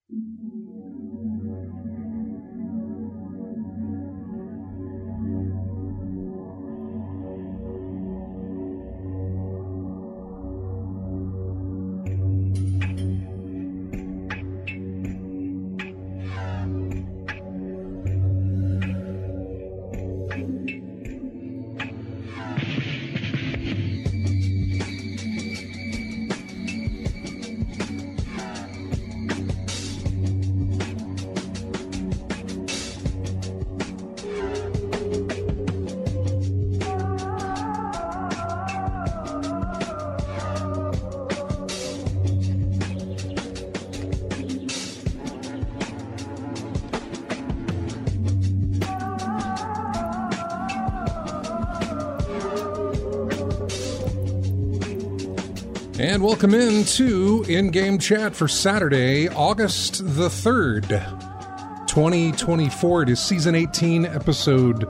And welcome into In-Game Chat for Saturday, August the 3rd, 2024. It is Season 18, Episode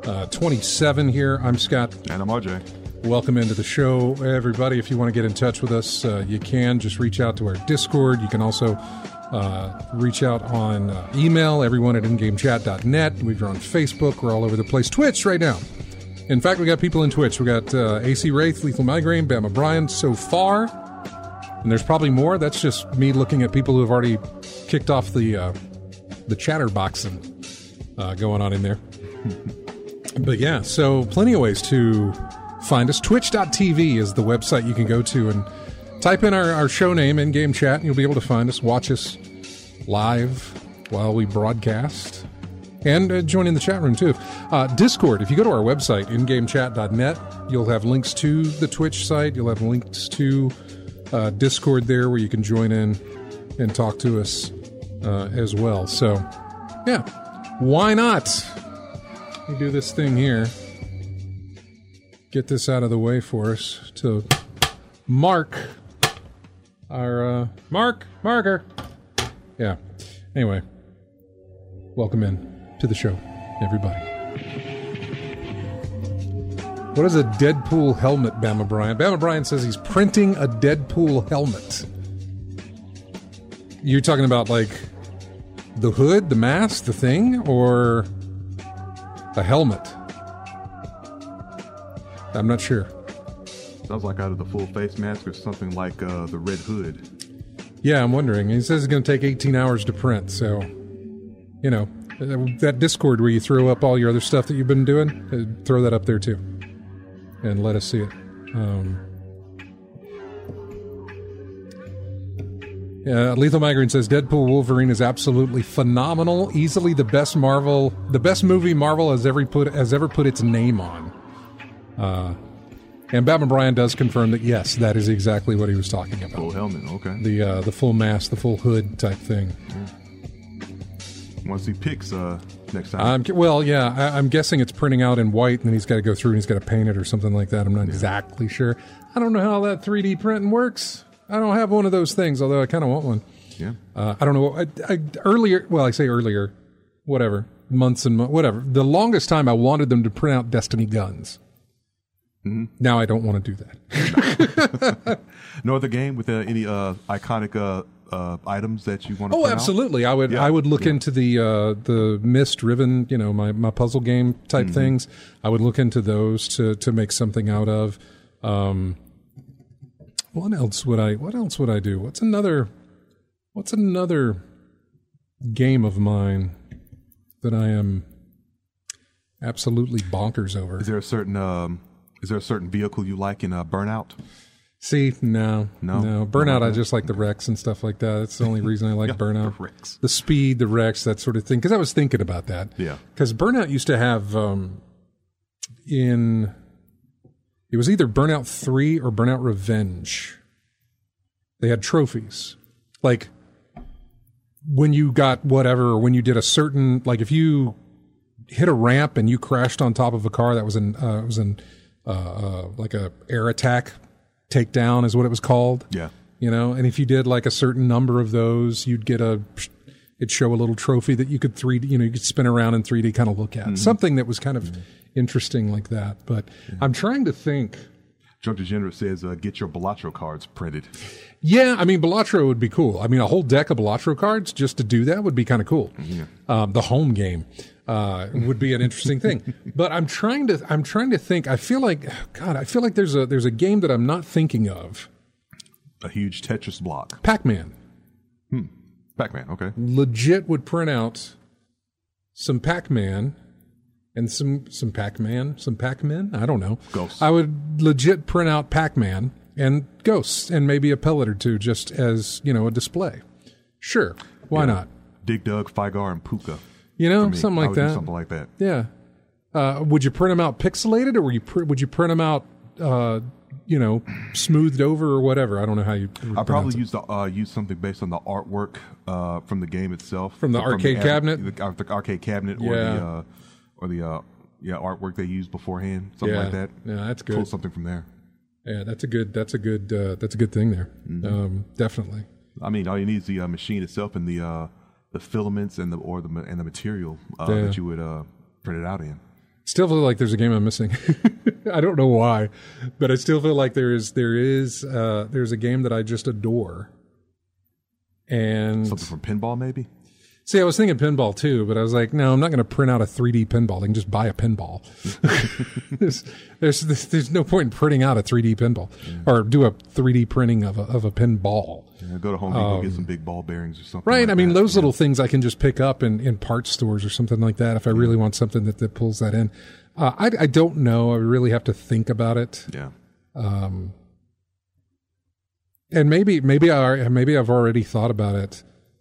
27 here. I'm Scott. And I'm RJ. Welcome into the show, everybody. If you want to get in touch with us, you can. Just reach out to our Discord. You can also reach out on email, everyone at ingamechat.net. We're on Facebook. We're all over the place. Twitch right now. In fact, we got people in Twitch. We got AC Wraith, Lethal Migraine, Bama Brian so far. And there's probably more. That's just me looking at people who have already kicked off the chatterboxing going on in there. But yeah, so plenty of ways to find us. Twitch.tv is the website you can go to and type in our show name, In-Game Chat, and you'll be able to find us, watch us live while we broadcast. And join in the chat room, too. Discord, if you go to our website, ingamechat.net, you'll have links to the Twitch site. You'll have links to Discord there where you can join in and talk to us as well. So, yeah, why not? Let me do this thing here. Get this out of the way for us to mark our marker. Yeah. Anyway, welcome in to the show, everybody. What is a Deadpool helmet, Bama Brian? Bama Brian says he's printing a Deadpool helmet. You're talking about, like, the hood, the mask, the thing, or a helmet? I'm not sure. Sounds like out of the full face mask or something like the Red Hood. Yeah, I'm wondering. He says it's going to take 18 hours to print, so, you know, that Discord where you throw up all your other stuff that you've been doing, throw that up there too. And let us see it. Lethal Migraine says Deadpool Wolverine is absolutely phenomenal. Easily the best movie Marvel has ever put its name on. And Batman Brian does confirm that yes, that is exactly what he was talking about. Full helmet, okay. The full mask, the full hood type thing. Yeah. Want to see pics next time? I'm guessing it's printing out in white, and then he's got to go through and he's got to paint it or something like that. I'm not exactly sure. I don't know how that 3D printing works. I don't have one of those things, although I kind of want one. Yeah. I don't know. Earlier, whatever, months and months, whatever. The longest time I wanted them to print out Destiny guns. Mm-hmm. Now I don't want to do that. No other game with any iconic items that you want to print absolutely. out? I would look into the Myst Riven, my puzzle game type things. I would look into those to make something out of. What else would I do? What's another game of mine that I am absolutely bonkers over? Is there a certain vehicle you like in Burnout? See, no. Burnout, I just like the wrecks and stuff like that. That's the only reason I like Burnout. The wrecks. The speed, the wrecks, that sort of thing. Because I was thinking about that. Yeah. Because Burnout used to have it was either Burnout 3 or Burnout Revenge. They had trophies. Like, when you got whatever, or when you did a certain, like if you hit a ramp and you crashed on top of a car, that was like a air attack takedown is what it was called. Yeah. And if you did like a certain number of those, you'd get it'd show a little trophy that you could 3D, you could spin around in 3D kind of look at. Mm-hmm. Something that was kind of interesting like that. But I'm trying to think. Drunk Degenerate says, get your Balatro cards printed. Yeah, I mean, Balatro would be cool. I mean, a whole deck of Balatro cards just to do that would be kind of cool. Yeah. The home game would be an interesting thing. But I'm trying to think. I feel like there's a game that I'm not thinking of. A huge Tetris block. Pac-Man. Pac-Man, okay. Legit would print out some Pac-Man and some Pac-Men. I don't know. Ghosts. I would legit print out Pac-Man and Ghosts and maybe a pellet or two just as, a display. Sure. Why not? Dig Dug, Figar, and Puka. Something like that. Something like that. Yeah. Would you print them out pixelated, or would you print them out, smoothed over or whatever? I don't know how you. I probably use something based on the artwork from the game itself, from the arcade cabinet, the arcade cabinet, or the artwork they used beforehand, something like that. Yeah, that's good. Pull something from there. Yeah, that's a good thing there. Mm-hmm. Definitely. I mean, all you need is the machine itself and the filaments and the material that you would print it out in. Still feel like there's a game I'm missing. I don't know why, but I still feel like there's a game that I just adore. And something from pinball, maybe. See, I was thinking pinball too, but I was like, no, I'm not going to print out a 3D pinball. I can just buy a pinball. There's no point in printing out a 3D pinball or do a 3D printing of a pinball. Yeah, go to Home Depot, get some big ball bearings or something. Right. Like I mean, that. those little things I can just pick up in parts stores or something like that if I really want something that pulls that in. I don't know. I really have to think about it. Yeah. And maybe I've already thought about it.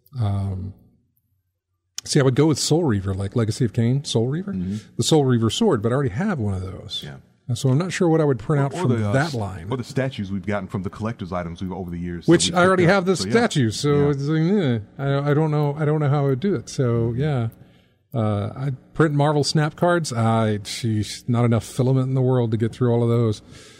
See, I would go with Soul Reaver, like Legacy of Kain, Soul Reaver, the Soul Reaver sword, but I already have one of those. Yeah. So I'm not sure what I would print out from that line. Or the statues we've gotten from the collector's items over the years. Which I already have the statues, so yeah. it's like, I don't know how I would do it. So yeah, I print Marvel Snap cards. Not enough filament in the world to get through all of those.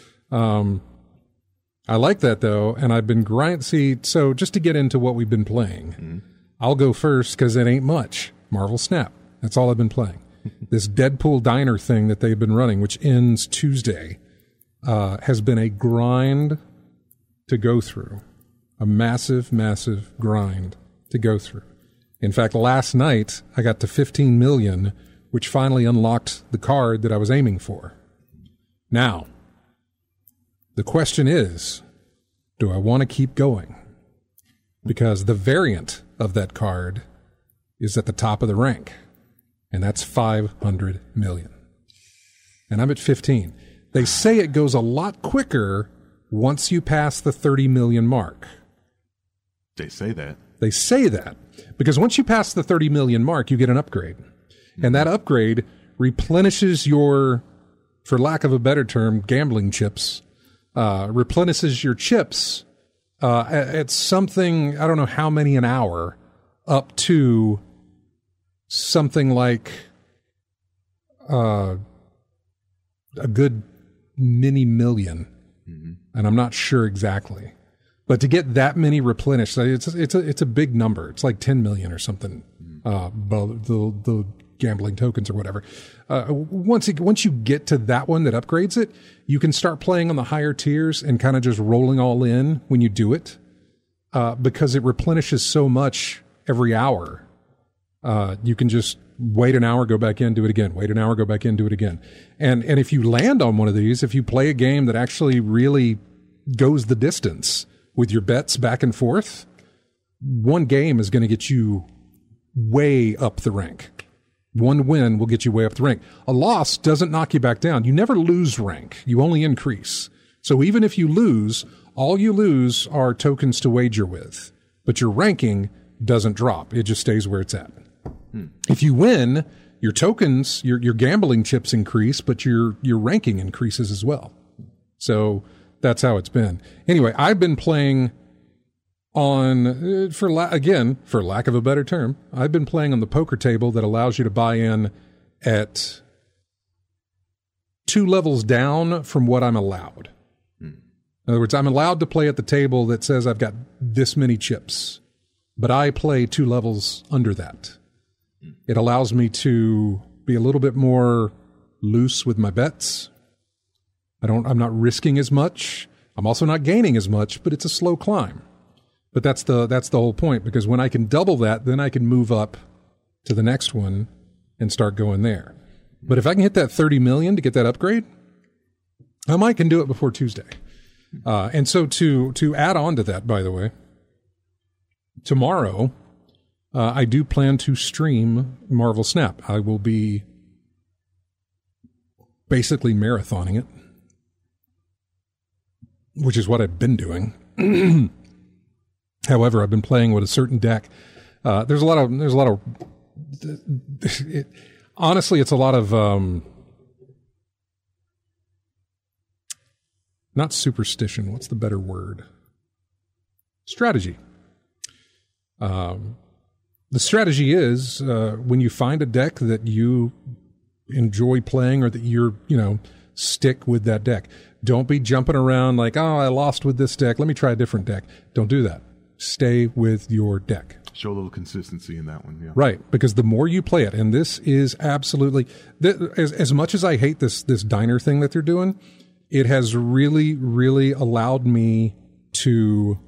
I like that though, and I've been so just to get into what we've been playing, I'll go first because it ain't much. Marvel Snap. That's all I've been playing. This Deadpool Diner thing that they've been running, which ends Tuesday, has been a grind to go through. A massive, massive grind to go through. In fact, last night, I got to 15 million, which finally unlocked the card that I was aiming for. Now, the question is, do I want to keep going? Because the variant of that card is at the top of the rank. And that's 500 million. And I'm at 15. They say it goes a lot quicker once you pass the 30 million mark. They say that. They say that. Because once you pass the 30 million mark, you get an upgrade. And that upgrade replenishes your, for lack of a better term, gambling chips. Replenishes your chips at something, I don't know how many an hour, up to something like a good mini million, and I'm not sure exactly. But to get that many replenished, it's a big number. It's like 10 million or something. The gambling tokens or whatever. Once you get to that one that upgrades it, you can start playing on the higher tiers and kind of just rolling all in when you do it, because it replenishes so much every hour. You can just wait an hour, go back in, do it again. Wait an hour, go back in, do it again. And if you land on one of these, if you play a game that actually really goes the distance with your bets back and forth, one game is going to get you way up the rank. One win will get you way up the rank. A loss doesn't knock you back down. You never lose rank. You only increase. So even if you lose, all you lose are tokens to wager with. But your ranking doesn't drop. It just stays where it's at. If you win, your tokens, your gambling chips increase, but your ranking increases as well. So that's how it's been. Anyway, I've been playing on, for lack of a better term, I've been playing on the poker table that allows you to buy in at 2 levels down from what I'm allowed. In other words, I'm allowed to play at the table that says I've got this many chips, but I play 2 levels under that. It allows me to be a little bit more loose with my bets. I'm not risking as much. I'm also not gaining as much, but it's a slow climb. But that's the whole point, because when I can double that, then I can move up to the next one and start going there. But if I can hit that 30 million to get that upgrade, I might can do it before Tuesday. And so to add on to that, by the way, tomorrow I do plan to stream Marvel Snap. I will be basically marathoning it, which is what I've been doing. However, I've been playing with a certain deck. There's a lot of. Honestly, it's a lot of not superstition. What's the better word? Strategy. The strategy is when you find a deck that you enjoy playing, or that you're, stick with that deck. Don't be jumping around like, oh, I lost with this deck, let me try a different deck. Don't do that. Stay with your deck. Show a little consistency in that one, yeah. Right, because the more you play it, and this is absolutely, as much as I hate this diner thing that they're doing, it has really, really allowed me to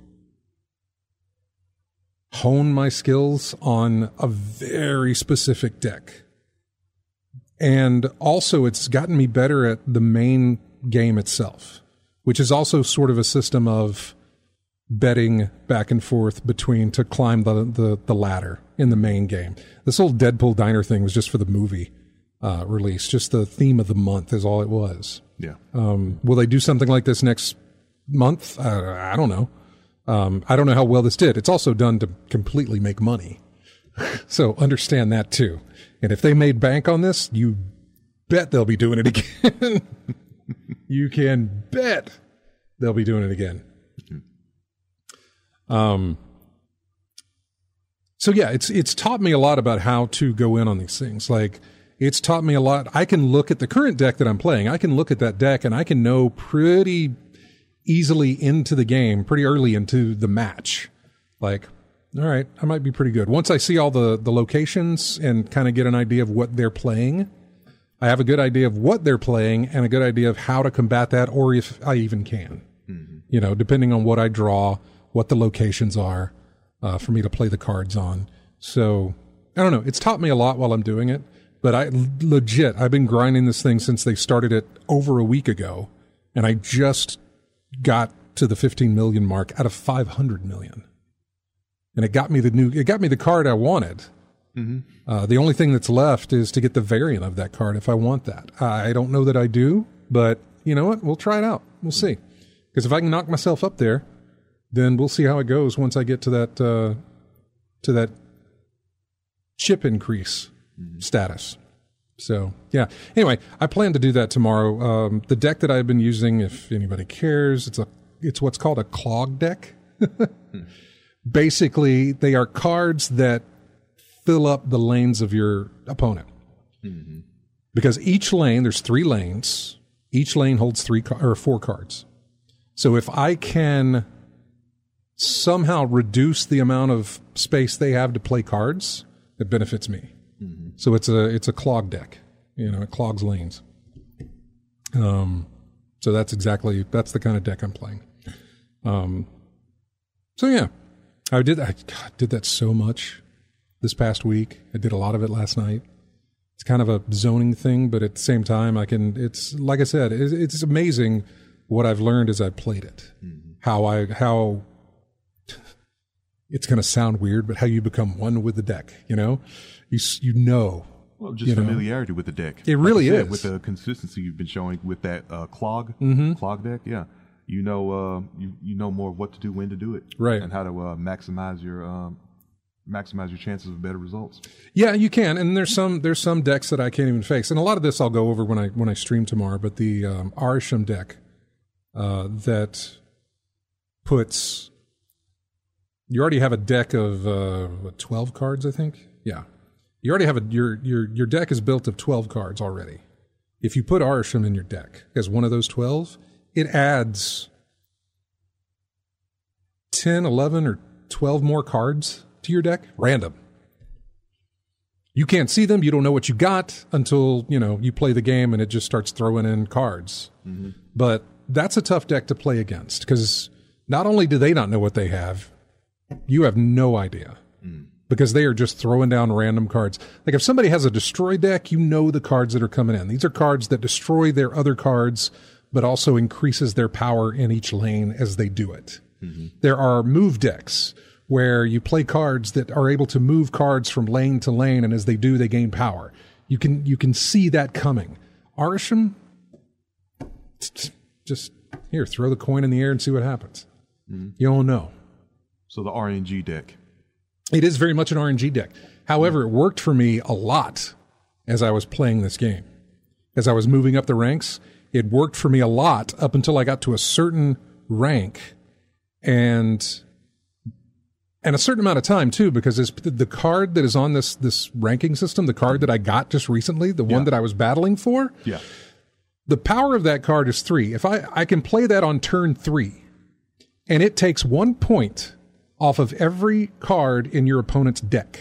hone my skills on a very specific deck. And also it's gotten me better at the main game itself, which is also sort of a system of betting back and forth between to climb the ladder in the main game. This old Deadpool diner thing was just for the movie release. Just the theme of the month is all it was. Yeah. Will they do something like this next month? I don't know. I don't know how well this did. It's also done to completely make money. So understand that too. And if they made bank on this, you bet they'll be doing it again. You can bet they'll be doing it again. So yeah, it's taught me a lot about how to go in on these things. Like, it's taught me a lot. I can look at the current deck that I'm playing. I can look at that deck and I can know pretty easily into the game, pretty early into the match. Like, all right, I might be pretty good. Once I see all the locations and kind of get an idea of what they're playing, I have a good idea of what they're playing and a good idea of how to combat that, or if I even can. Mm-hmm. Depending on what I draw, what the locations are for me to play the cards on. So, I don't know. It's taught me a lot while I'm doing it, but I've been grinding this thing since they started it over a week ago, and I just got to the 15 million mark out of 500 million. And it got me the card I wanted. Mm-hmm. The only thing that's left is to get the variant of that card if I want that. I don't know that I do, but you know what? We'll try it out. We'll see. Because if I can knock myself up there, then we'll see how it goes once I get to that chip increase status. So, yeah. Anyway, I plan to do that tomorrow. The deck that I've been using, if anybody cares, it's what's called a clog deck. Basically, they are cards that fill up the lanes of your opponent. Mm-hmm. Because each lane, there's 3 lanes. Each lane holds 4 cards. So if I can somehow reduce the amount of space they have to play cards, it benefits me. Mm-hmm. So it's a clog deck. It clogs lanes. So that's the kind of deck I'm playing. So yeah, I did that so much this past week. I did a lot of it last night. It's kind of a zoning thing, but at the same time, it's like I said, it's amazing what I've learned as I've played it. Mm-hmm. How it's going to sound weird, but how you become one with the deck, Well, just familiarity with the deck. It really is. With the consistency you've been showing with that clog deck, yeah. You know more of what to do, when to do it, right, and how to maximize your chances of better results. Yeah, you can. And there's some decks that I can't even face, and a lot of this I'll go over when I stream tomorrow. But the Arishem deck that puts, you already have a deck of 12 cards, I think. Yeah, you already have your deck is built of 12 cards already. If you put Arishem in your deck as one of those 12. It adds 10, 11, or 12 more cards to your deck, random. You can't see them. You don't know what you got until, you play the game and it just starts throwing in cards. Mm-hmm. But that's a tough deck to play against because not only do they not know what they have, you have no idea because they are just throwing down random cards. Like if somebody has a destroy deck, you know the cards that are coming in. These are cards that destroy their other cards, but also increases their power in each lane as they do it. Mm-hmm. There are move decks where you play cards that are able to move cards from lane to lane, and as they do, they gain power. You can see that coming. Arishem, just here, throw the coin in the air and see what happens. Mm-hmm. You don't know. So the RNG deck. It is very much an RNG deck. However, it worked for me a lot as I was playing this game. As I was moving up the ranks, it worked for me a lot up until I got to a certain rank and a certain amount of time too, because the card that is on this ranking system, the card that I got just recently, the one that I was battling for, the power of that card is 3. If I can play that on turn 3, and it takes 1 point off of every card in your opponent's deck.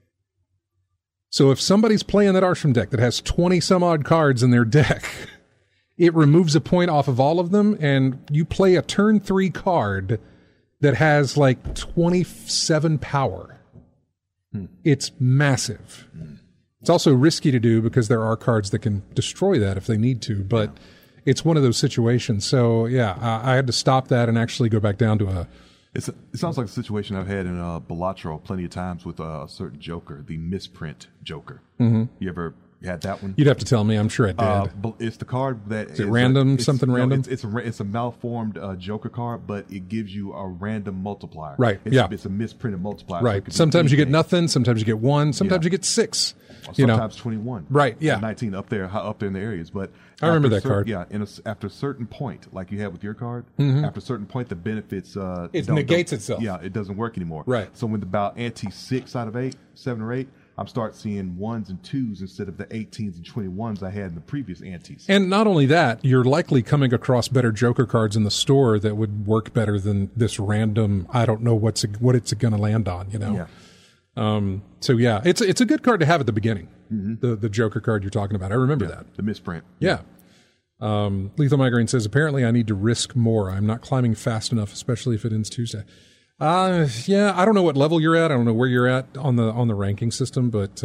So if somebody's playing that Arishem deck that has 20 some odd cards in their deck, it removes a point off of all of them, and you play a turn 3 card that has like 27 power. It's massive. It's also risky to do because there are cards that can destroy that if they need to, but it's one of those situations. So yeah, I had to stop that and actually go back down to a... It sounds like a situation I've had in Balatro plenty of times with a certain Joker, the misprint Joker. Mm-hmm. You ever had that one? You'd have to tell me. I'm sure I did. It's the card that is it random, something random? It's a malformed Joker card, but it gives you a random multiplier. Right. It's a misprinted multiplier. Right. So sometimes you get nothing. Sometimes you get 1. Sometimes you get 6. Sometimes 21. Right. Yeah. 19 up there in the areas, but I remember that card. Yeah. After a certain point, like you had with your card, after a certain point, the benefits it negates itself. Yeah. It doesn't work anymore. Right. So when about ante 6 out of 8, 7 or 8. I'm start seeing 1s and 2s instead of the 18s and 21s I had in the previous antes. And not only that, you're likely coming across better Joker cards in the store that would work better than this random, I don't know what it's going to land on, Yeah. So yeah, it's a good card to have at the beginning. Mm-hmm. The Joker card you're talking about. I remember that. The misprint. Yeah. Lethal Migraine says, apparently I need to risk more. I'm not climbing fast enough, especially if it ends Tuesday. Yeah, I don't know what level you're at. I don't know where you're at on the ranking system, but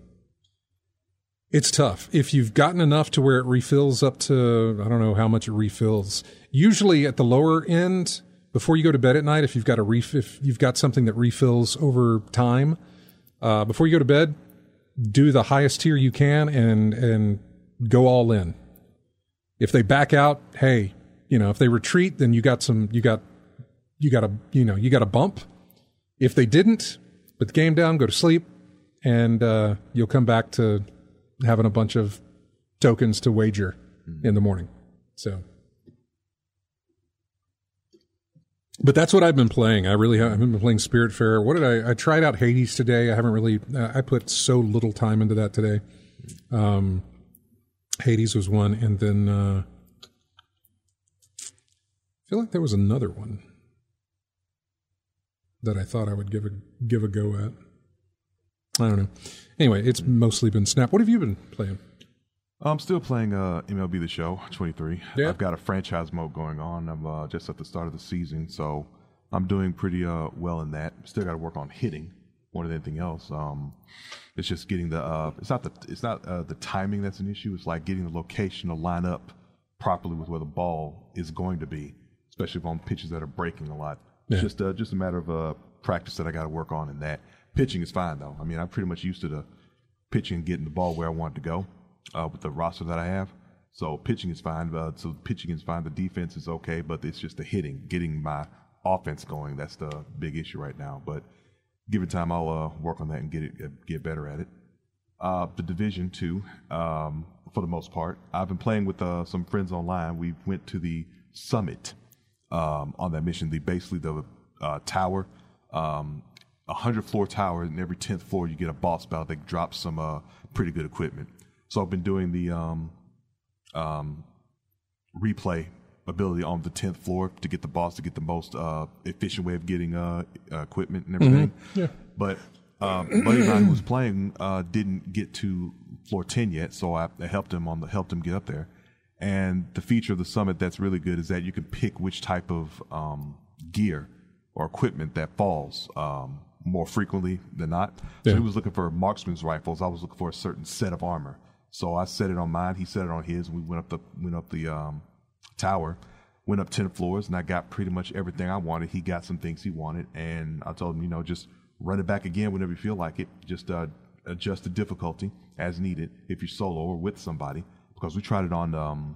it's tough. If you've gotten enough to where it refills up to, I don't know how much it refills. Usually at the lower end, before you go to bed at night, if you've got something that refills over time, before you go to bed, do the highest tier you can and go all in. If they back out, hey, if they retreat, then you got a bump. If they didn't, put the game down, go to sleep, and you'll come back to having a bunch of tokens to wager in the morning. So, but that's what I've been playing. I've been playing Spiritfarer. What did I tried out Hades today. I haven't really, I put so little time into that today. Hades was one, and then I feel like there was another one that I thought I would give a go at. I don't know. Anyway, it's mostly been Snap. What have you been playing? I'm still playing MLB The Show 23. Yeah. I've got a franchise mode going on. I'm just at the start of the season, so I'm doing pretty well in that. Still got to work on hitting more than anything else. It's just getting the it's not the timing that's an issue. It's like getting the location to line up properly with where the ball is going to be, especially on pitches that are breaking a lot. Yeah. It's just a matter of practice that I got to work on in that. Pitching is fine, though. I mean, I'm pretty much used to the pitching and getting the ball where I want it to go with the roster that I have. So pitching is fine. The defense is okay, but it's just the hitting, getting my offense going. That's the big issue right now. But given time, I'll work on that and get better at it. The Division 2, for the most part. I've been playing with some friends online. We went to the Summit on that mission. Basically the tower, 100-floor tower, and every 10th floor you get a boss battle that drops some pretty good equipment. So I've been doing the replay ability on the 10th floor to get the boss to get the most efficient way of getting equipment and everything. Mm-hmm. Yeah. But a buddy of mine who was playing didn't get to floor 10 yet, so I helped him get up there. And the feature of the summit that's really good is that you can pick which type of gear or equipment that falls more frequently than not. So he was looking for marksman's rifles. I was looking for a certain set of armor. So I set it on mine. He set it on his. We went up the tower, went up 10 floors, and I got pretty much everything I wanted. He got some things he wanted, and I told him, just run it back again whenever you feel like it. Just adjust the difficulty as needed if you're solo or with somebody. Because we tried it on.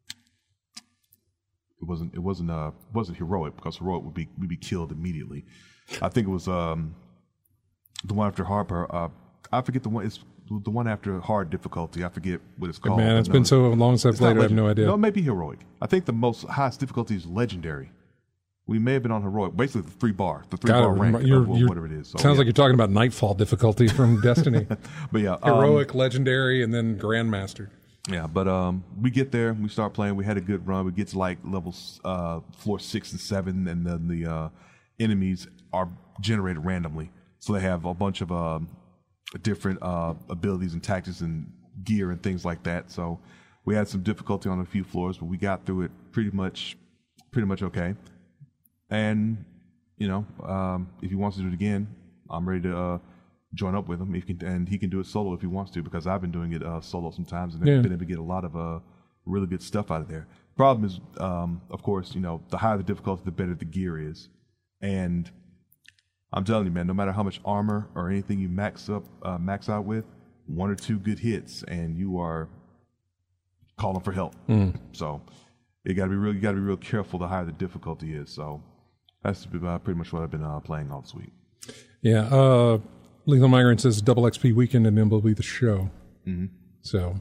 It wasn't heroic, because heroic we'd be killed immediately. I think it was the one after hard. I forget the one. It's the one after hard difficulty. I forget what it's called. Man, it's been so long since I've played it. I have no idea. No, it may be heroic. I think the most highest difficulty is legendary. We may have been on heroic. Basically, the three bar rank, whatever it is. So, sounds like you're talking about Nightfall difficulty from Destiny. But yeah, heroic, legendary, and then grandmaster. Yeah, but we get there, we start playing. We had a good run. We get to like levels floor 6 and 7, and then the enemies are generated randomly. So they have a bunch of different abilities and tactics and gear and things like that. So we had some difficulty on a few floors, but we got through it pretty much okay. And if he wants to do it again, I'm ready to join up with him. And he can do it solo if he wants to, because I've been doing it solo sometimes, and I've been able to get a lot of really good stuff out of there. Problem is, of course, the higher the difficulty, the better the gear is. And I'm telling you, man, no matter how much armor or anything you max out with, 1 or 2 good hits, and you are calling for help. So you got to be real careful the higher the difficulty is. So that's pretty much what I've been playing all this week. Yeah. Lethal Migrant says double XP weekend and then will be the show. Mm-hmm. So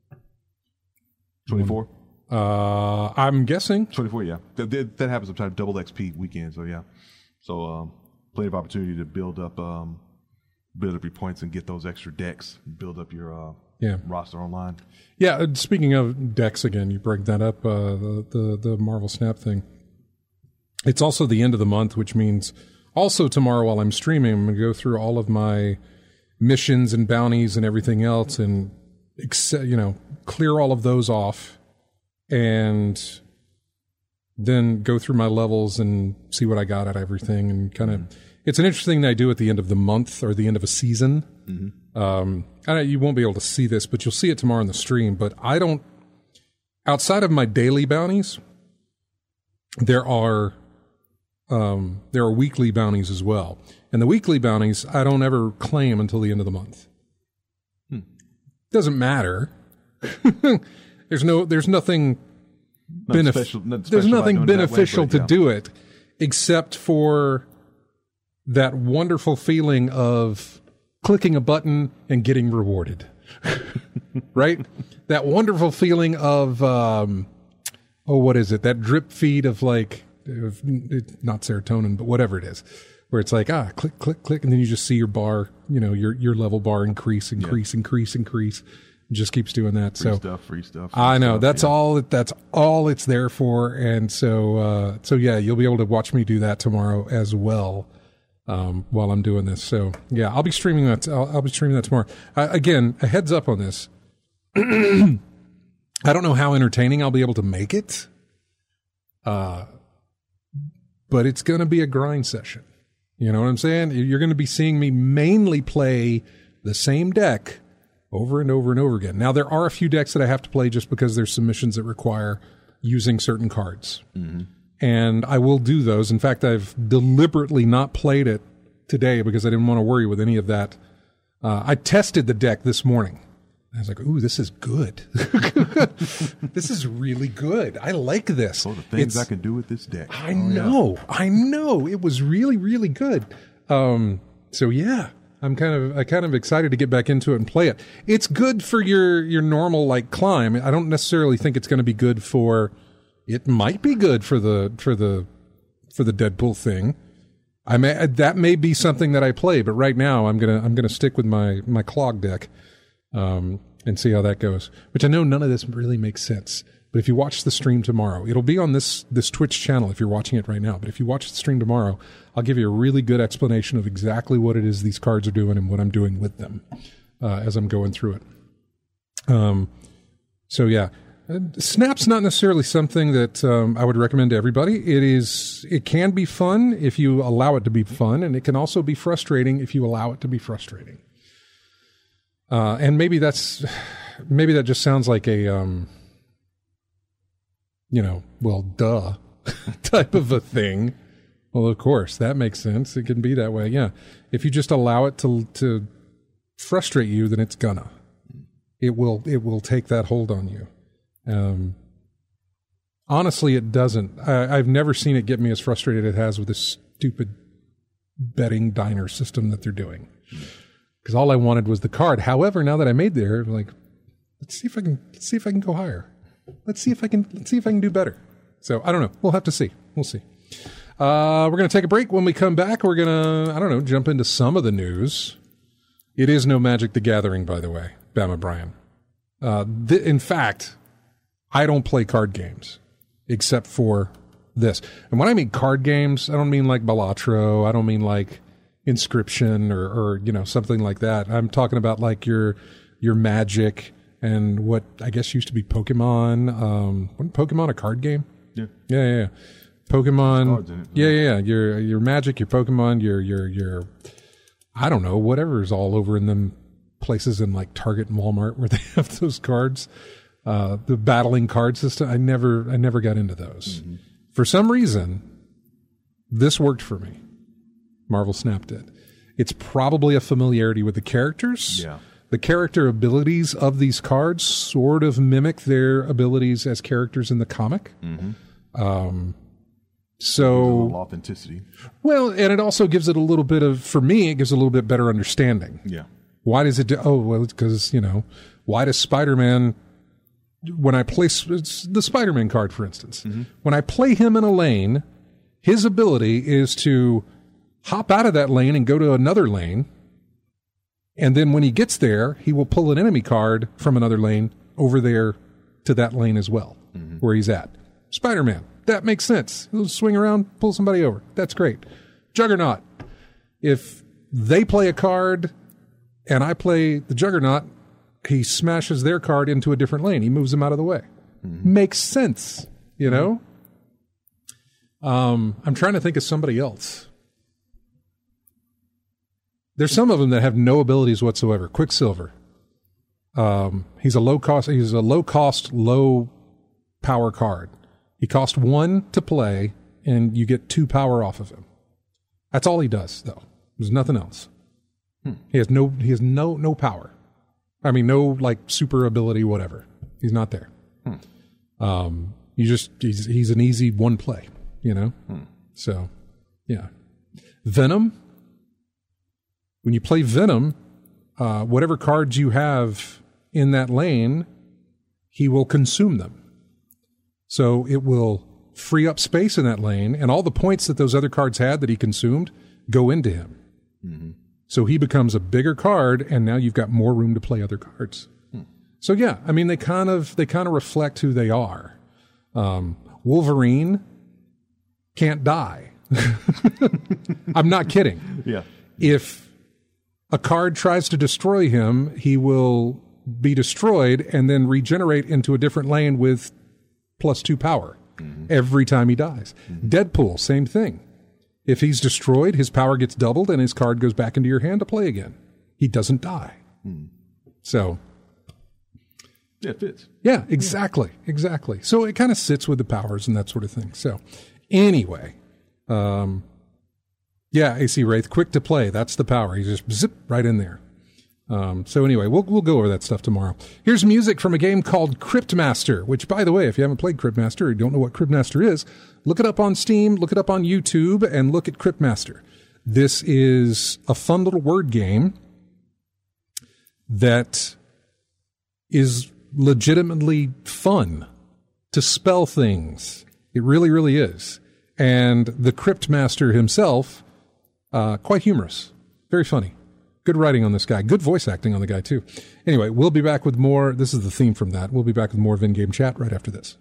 24. I'm guessing 24. Yeah, that happens sometimes. Double XP weekend. So yeah. So plenty of opportunity to build up your points and get those extra decks. Build up your roster online. Yeah. Speaking of decks, again, you bring that up. The Marvel Snap thing. It's also the end of the month, which means also tomorrow while I'm streaming, I'm going to go through all of my missions and bounties and everything else, and clear all of those off, and then go through my levels and see what I got out of everything. And kind of, it's an interesting thing I do at the end of the month or the end of a season. Mm-hmm. You won't be able to see this, but you'll see it tomorrow in the stream. But I don't, outside of my daily bounties, there are weekly bounties as well. And the weekly bounties, I don't ever claim until the end of the month. Doesn't matter. There's nothing beneficial to do it, except for that wonderful feeling of clicking a button and getting rewarded. Right? That wonderful feeling of, what is it? That drip feed of not serotonin, but whatever it is, where it's like, click, click, click, and then you just see your bar, your level bar increase. It just keeps doing that. Free stuff. I know that's all it's there for. And so yeah, you'll be able to watch me do that tomorrow as well, while I'm doing this. So yeah, I'll be streaming that. I'll be streaming that tomorrow. Again, a heads up on this. I don't know how entertaining I'll be able to make it. But it's going to be a grind session. You know what I'm saying? You're going to be seeing me mainly play the same deck over and over and over again. Now, there are a few decks that I have to play just because there's some missions that require using certain cards. Mm-hmm. And I will do those. In fact, I've deliberately not played it today because I didn't want to worry with any of that. I tested the deck this morning. I was like, ooh, this is good. This is really good. I like this. So the things I can do with this deck. I know. It was really, really good. So yeah, I'm kind of excited to get back into it and play it. It's good for your normal climb. I don't necessarily think it's going to be good for. It might be good for the Deadpool thing. That may be something that I play, but right now I'm gonna stick with my clog deck. And see how that goes. Which I know none of this really makes sense. But if you watch the stream tomorrow, it'll be on this Twitch channel if you're watching it right now. But if you watch the stream tomorrow, I'll give you a really good explanation of exactly what it is these cards are doing and what I'm doing with them as I'm going through it. So yeah, Snap's not necessarily something that I would recommend to everybody. It can be fun if you allow it to be fun, and it can also be frustrating if you allow it to be frustrating. And maybe that just sounds like a duh type of a thing. Well, of course, that makes sense. It can be that way. Yeah. If you just allow it to frustrate you, then it's gonna. It will take that hold on you. Honestly, it doesn't. I've never seen it get me as frustrated as it has with this stupid betting diner system that they're doing. Because all I wanted was the card. However, now that I made there, I'm like, let's see if I can go higher. Let's see if I can do better. So I don't know. We'll have to see. We'll see. We're going to take a break. When we come back, we're going to, jump into some of the news. It is no Magic the Gathering, by the way, Bama Brian. In fact, I don't play card games except for this. And when I mean card games, I don't mean like Balatro. I don't mean like Inscription or something like that. I'm talking about like your Magic and what I guess used to be Pokemon. Wasn't Pokemon a card game? Yeah. Pokemon. Yeah. Your Magic, your Pokemon, your I don't know, whatever's all over in them places in like Target and Walmart where they have those cards. The battling card system. I never got into those. Mm-hmm. For some reason, this worked for me. Marvel Snap did. It's probably a familiarity with the characters. Yeah. The character abilities of these cards sort of mimic their abilities as characters in the comic. Mm-hmm. So a little authenticity. Well, and it also gives it a little bit of, for me, it gives a little bit better understanding. Yeah. Why does it do? Oh, well, it's because, why does Spider-Man, when I play the Spider-Man card, for instance, mm-hmm. when I play him in a lane, his ability is to hop out of that lane and go to another lane. And then when he gets there, he will pull an enemy card from another lane over there to that lane as well, mm-hmm. where he's at. Spider-Man, that makes sense. He'll swing around, pull somebody over. That's great. Juggernaut, if they play a card and I play the Juggernaut, he smashes their card into a different lane. He moves them out of the way. Mm-hmm. Makes sense, I'm trying to think of somebody else. There's some of them that have no abilities whatsoever. Quicksilver. He's a low cost, low power card. He costs 1 to play, and you get 2 power off of him. That's all he does, though. There's nothing else. He has no power. I mean, no like super ability, whatever. He's not there. He's an easy 1 play, So, yeah. Venom. When you play Venom, whatever cards you have in that lane, he will consume them. So it will free up space in that lane, and all the points that those other cards had that he consumed go into him. Mm-hmm. So he becomes a bigger card, and now you've got more room to play other cards. So yeah, I mean, they kind of reflect who they are. Wolverine can't die. I'm not kidding. Yeah. If a card tries to destroy him, he will be destroyed and then regenerate into a different lane with +2 power every time he dies. Mm-hmm. Deadpool, same thing. If he's destroyed, his power gets doubled and his card goes back into your hand to play again. He doesn't die. So... yeah, it fits. Yeah, exactly. So it kind of sits with the powers and that sort of thing. So anyway, AC Wraith, quick to play. That's the power. You just zip right in there. So anyway, we'll go over that stuff tomorrow. Here's music from a game called Cryptmaster, which, by the way, if you haven't played Cryptmaster or you don't know what Cryptmaster is, look it up on Steam, look it up on YouTube, and look at Cryptmaster. This is a fun little word game that is legitimately fun to spell things. It really, really is. And the Cryptmaster himself, quite humorous, very funny. Good writing on this guy. Good voice acting on the guy, too. Anyway, we'll be back with more. This is the theme from that. We'll be back with more of In-Game Chat right after this.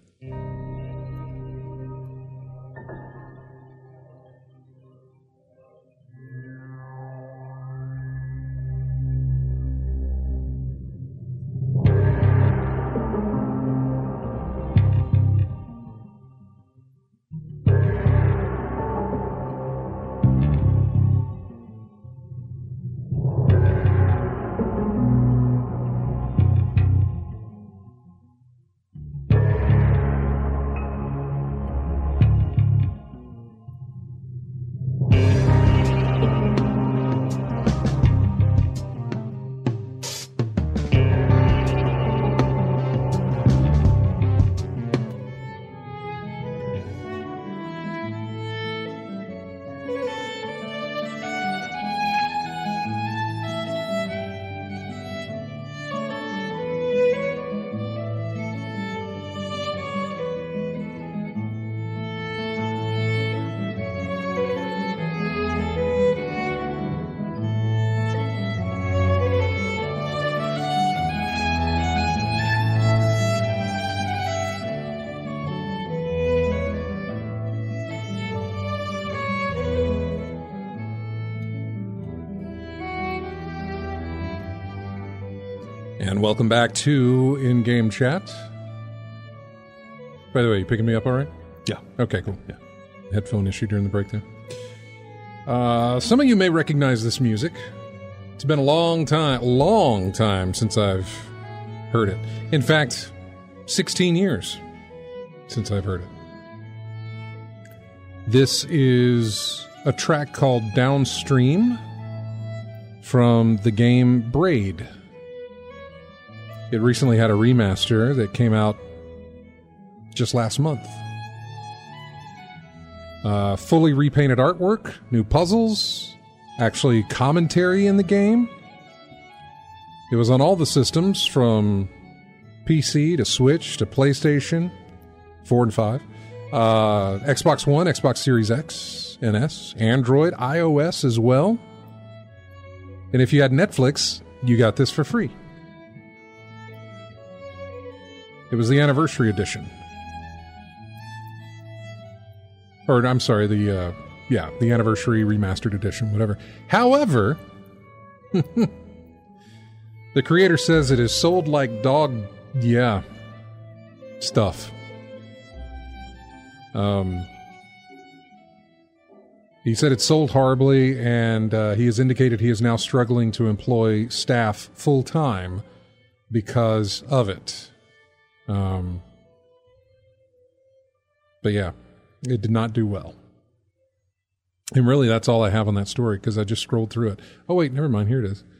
And welcome back to In-Game Chat. By the way, you picking me up all right? Yeah. Okay, cool. Yeah. Headphone issue during the break there. Some of you may recognize this music. It's been a long time since I've heard it. In fact, 16 years since I've heard it. This is a track called Downstream from the game Braid. It recently had a remaster that came out just last month. Fully repainted artwork, new puzzles, actually commentary in the game. It was on all the systems from PC to Switch to PlayStation 4 and 5, Xbox One, Xbox Series X and S, Android, iOS as well. And if you had Netflix, you got this for free. It was the anniversary edition. Or, I'm sorry, the anniversary remastered edition, whatever. However, the creator says it is sold like dog, stuff. He said it sold horribly, and he has indicated he is now struggling to employ staff full-time because of it. But yeah, it did not do well. And really, that's all I have on that story, because I just scrolled through it. Oh, wait, never mind. Here it is.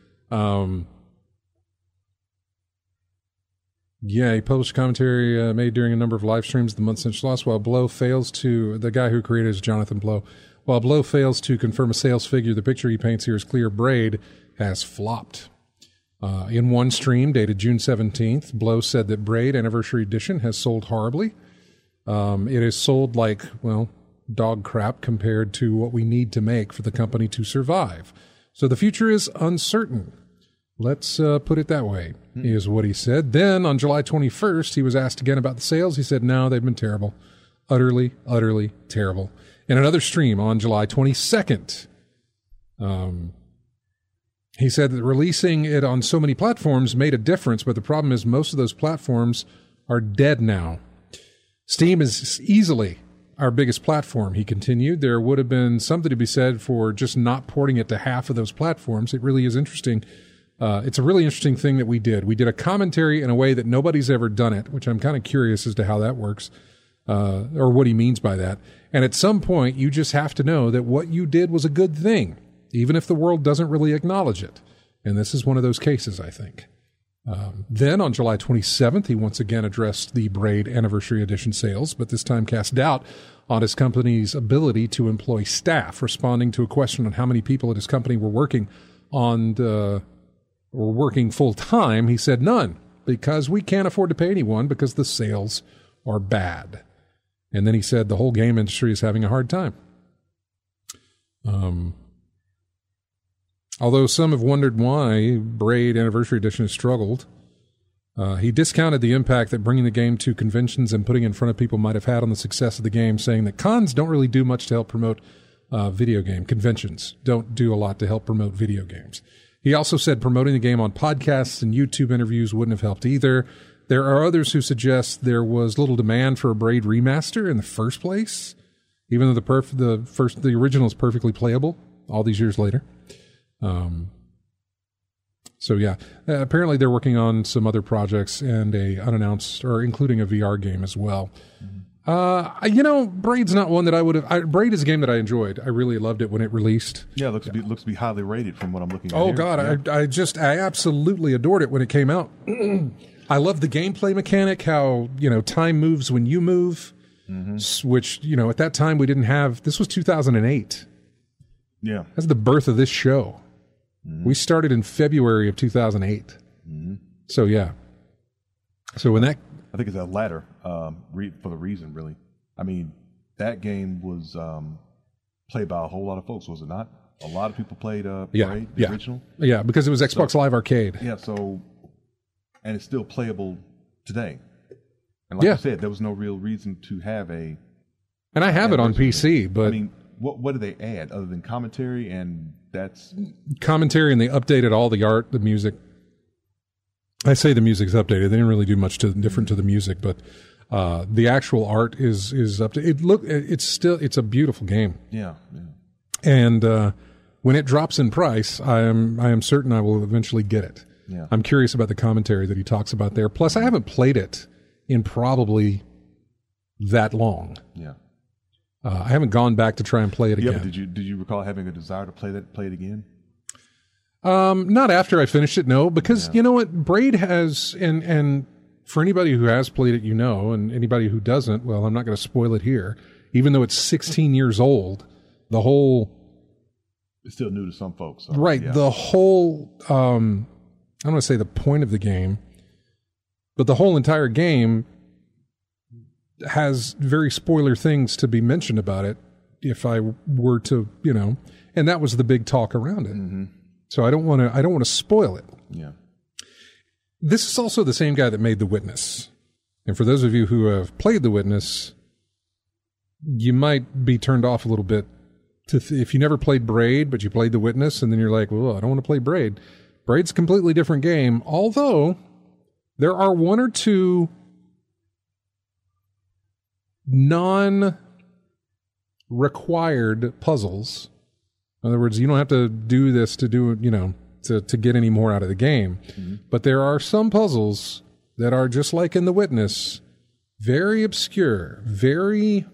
He posted commentary made during a number of live streams the month since lost, while Blow fails to... The guy who created it is Jonathan Blow. While Blow fails to confirm a sales figure, the picture he paints here is clear. Braid has flopped. In one stream dated June 17th, Blow said that Braid Anniversary Edition has sold horribly. It is sold like, well, dog crap compared to what we need to make for the company to survive. So the future is uncertain. Let's put it that way, is what he said. Then on July 21st, he was asked again about the sales. He said, no, they've been terrible. Utterly, utterly terrible. In another stream on July 22nd, he said that releasing it on so many platforms made a difference, but the problem is most of those platforms are dead now. Steam is easily our biggest platform, he continued. There would have been something to be said for just not porting it to half of those platforms. It really is interesting. It's a really interesting thing that we did. We did a commentary in a way that nobody's ever done it, which I'm kind of curious as to how that works, or what he means by that. And at some point, you just have to know that what you did was a good thing, even if the world doesn't really acknowledge it. And this is one of those cases, I think. Then on July 27th, he once again addressed the Braid Anniversary Edition sales, but this time cast doubt on his company's ability to employ staff, responding to a question on how many people at his company were working full-time. He said none, because we can't afford to pay anyone because the sales are bad. And then he said the whole game industry is having a hard time. Although some have wondered why Braid Anniversary Edition has struggled, he discounted the impact that bringing the game to conventions and putting it in front of people might have had on the success of the game, saying that cons don't really do much to help promote video game. Conventions don't do a lot to help promote video games. He also said promoting the game on podcasts and YouTube interviews wouldn't have helped either. There are others who suggest there was little demand for a Braid remaster in the first place, even though the original is perfectly playable all these years later. So yeah, apparently they're working on some other projects and a unannounced, or including a VR game as well. Braid's not one that I would have. Braid is a game that I enjoyed. I really loved it when it released. Yeah, it looks to be highly rated from what I'm looking at. Oh here. God, yeah. I absolutely adored it when it came out. I love the gameplay mechanic, how time moves when you move, which at that time we didn't have. This was 2008. Yeah, that's the birth of this show. We started in February of 2008. So yeah. So when that, I think it's that latter for the reason, really. I mean, that game was played by a whole lot of folks, was it not? A lot of people played Braid, the original. Yeah, because it was Xbox Live Arcade. Yeah, and it's still playable today. And like I said, there was no real reason to have a. And I have it on PC, but I mean, what do they add other than commentary? And that's commentary, and they updated all the art, the music. I say the music's updated. They didn't really do much different to the music, but the actual art is updated. It's a beautiful game. Yeah. And when it drops in price, I am certain I will eventually get it. Yeah. I'm curious about the commentary that he talks about there. Plus, I haven't played it in probably that long. Yeah. I haven't gone back to try and play it again. Yeah, but did you recall having a desire to play it again? Not after I finished it, no, because you know what, Braid has, and for anybody who has played it, and anybody who doesn't, well, I'm not going to spoil it here. Even though it's 16 years old, it's still new to some folks. So, right? Yeah. The whole, I don't want to say the point of the game, but the whole entire game has very spoiler things to be mentioned about it. If I were to, and that was the big talk around it. Mm-hmm. So I don't want to spoil it. Yeah. This is also the same guy that made The Witness. And for those of you who have played The Witness, you might be turned off a little bit if you never played Braid, but you played The Witness, and then you're like, well, I don't want to play Braid. Braid's a completely different game, although there are one or two non-required puzzles. In other words, you don't have to do this to get any more out of the game. Mm-hmm. But there are some puzzles that are just like in The Witness, very obscure, very...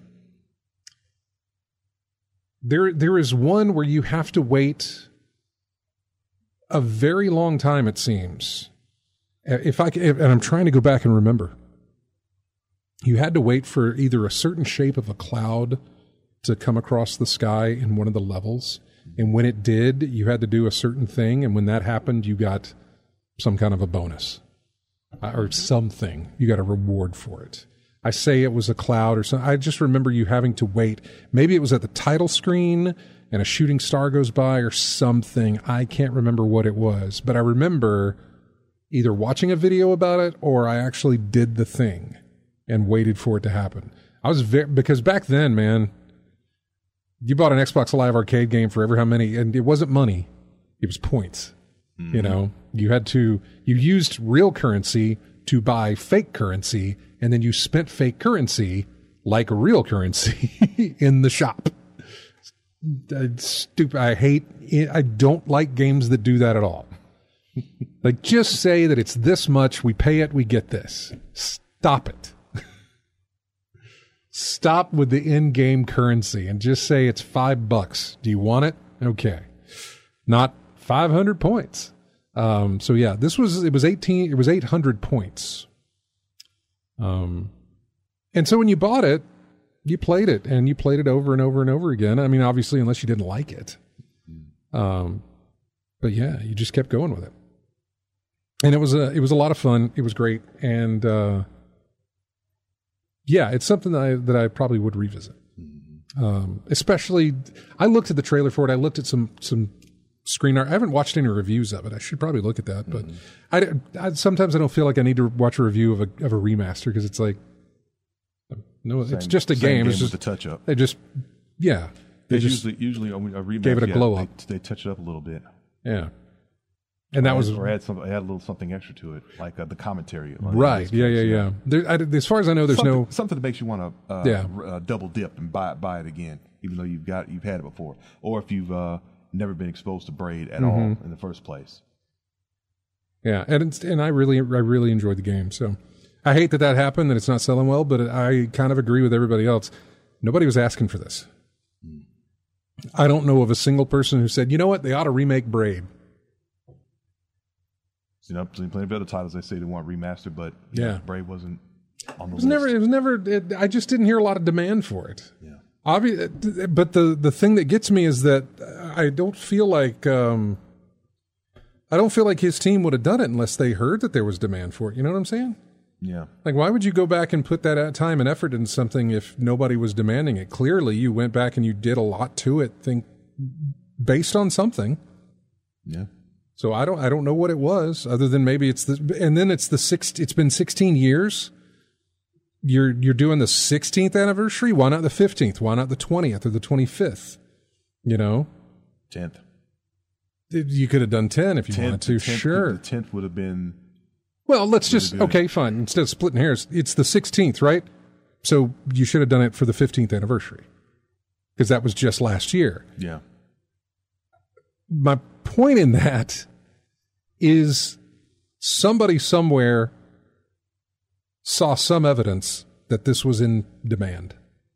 There is one where you have to wait a very long time, it seems. And I'm trying to go back and remember. You had to wait for either a certain shape of a cloud to come across the sky in one of the levels. And when it did, you had to do a certain thing. And when that happened, you got some kind of a bonus or something. You got a reward for it. I say it was a cloud or something. I just remember you having to wait. Maybe it was at the title screen and a shooting star goes by or something. I can't remember what it was. But I remember either watching a video about it or I actually did the thing and waited for it to happen. Because back then, man, you bought an Xbox Live Arcade game for how many, and it wasn't money, it was points. Mm-hmm. You used real currency to buy fake currency, and then you spent fake currency like real currency in the shop. Stupid. I don't like games that do that at all. Like, just say that it's this much, we pay it, we get this. Stop it. Stop with the in-game currency and just say it's $5. Do you want it? Okay. Not 500 points. So yeah, it was 800 points. And so when you bought it, you played it and you played it over and over and over again. I mean, obviously, unless you didn't like it. But yeah, you just kept going with it. And it was a lot of fun. It was great. And, yeah, it's something that I probably would revisit. Especially, I looked at the trailer for it. I looked at some screen art. I haven't watched any reviews of it. I should probably look at that, but I sometimes I don't feel like I need to watch a review of a remaster because it's like, no, it's just a game. It's just with the touch up. They just, yeah. They just usually a remaster gave it a glow up. They touch it up a little bit. Yeah. And that was, or add a little something extra to it, like the commentary. Right. Yeah. There, as far as I know, there's something that makes you want to double dip and buy it again, even though you've had it before, or if you've never been exposed to Braid at all in the first place. Yeah, and I really enjoyed the game. So I hate that happened, that it's not selling well, but I kind of agree with everybody else. Nobody was asking for this. I don't know of a single person who said, you know what, they ought to remake Braid. You know, plenty of other titles they say they want remastered, but Braid wasn't on the list. It was never. I just didn't hear a lot of demand for it. Yeah. But the thing that gets me is that I don't feel like his team would have done it unless they heard that there was demand for it. You know what I'm saying? Yeah. Like, why would you go back and put that time and effort into something if nobody was demanding it? Clearly, you went back and you did a lot to it, based on something. Yeah. So I don't know what it was, other than maybe it's it's been 16 years. You're doing the 16th anniversary. Why not the 15th? Why not the 20th or the 25th? You know, 10th. You could have done 10 if you wanted to. Sure, the 10th would have been. Well, let's just okay, fine. Instead of splitting hairs, it's the 16th, right? So you should have done it for the 15th anniversary because that was just last year. Yeah. My point in that is somebody somewhere saw some evidence that this was in demand.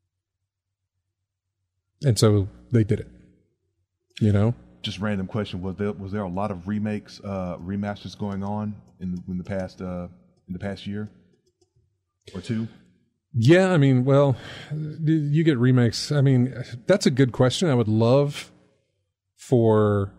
And so they did it. You know? Just random question. Was there a lot of remasters going on in the past year or two? Yeah, I mean, well, you get remakes. I mean, that's a good question. I would love for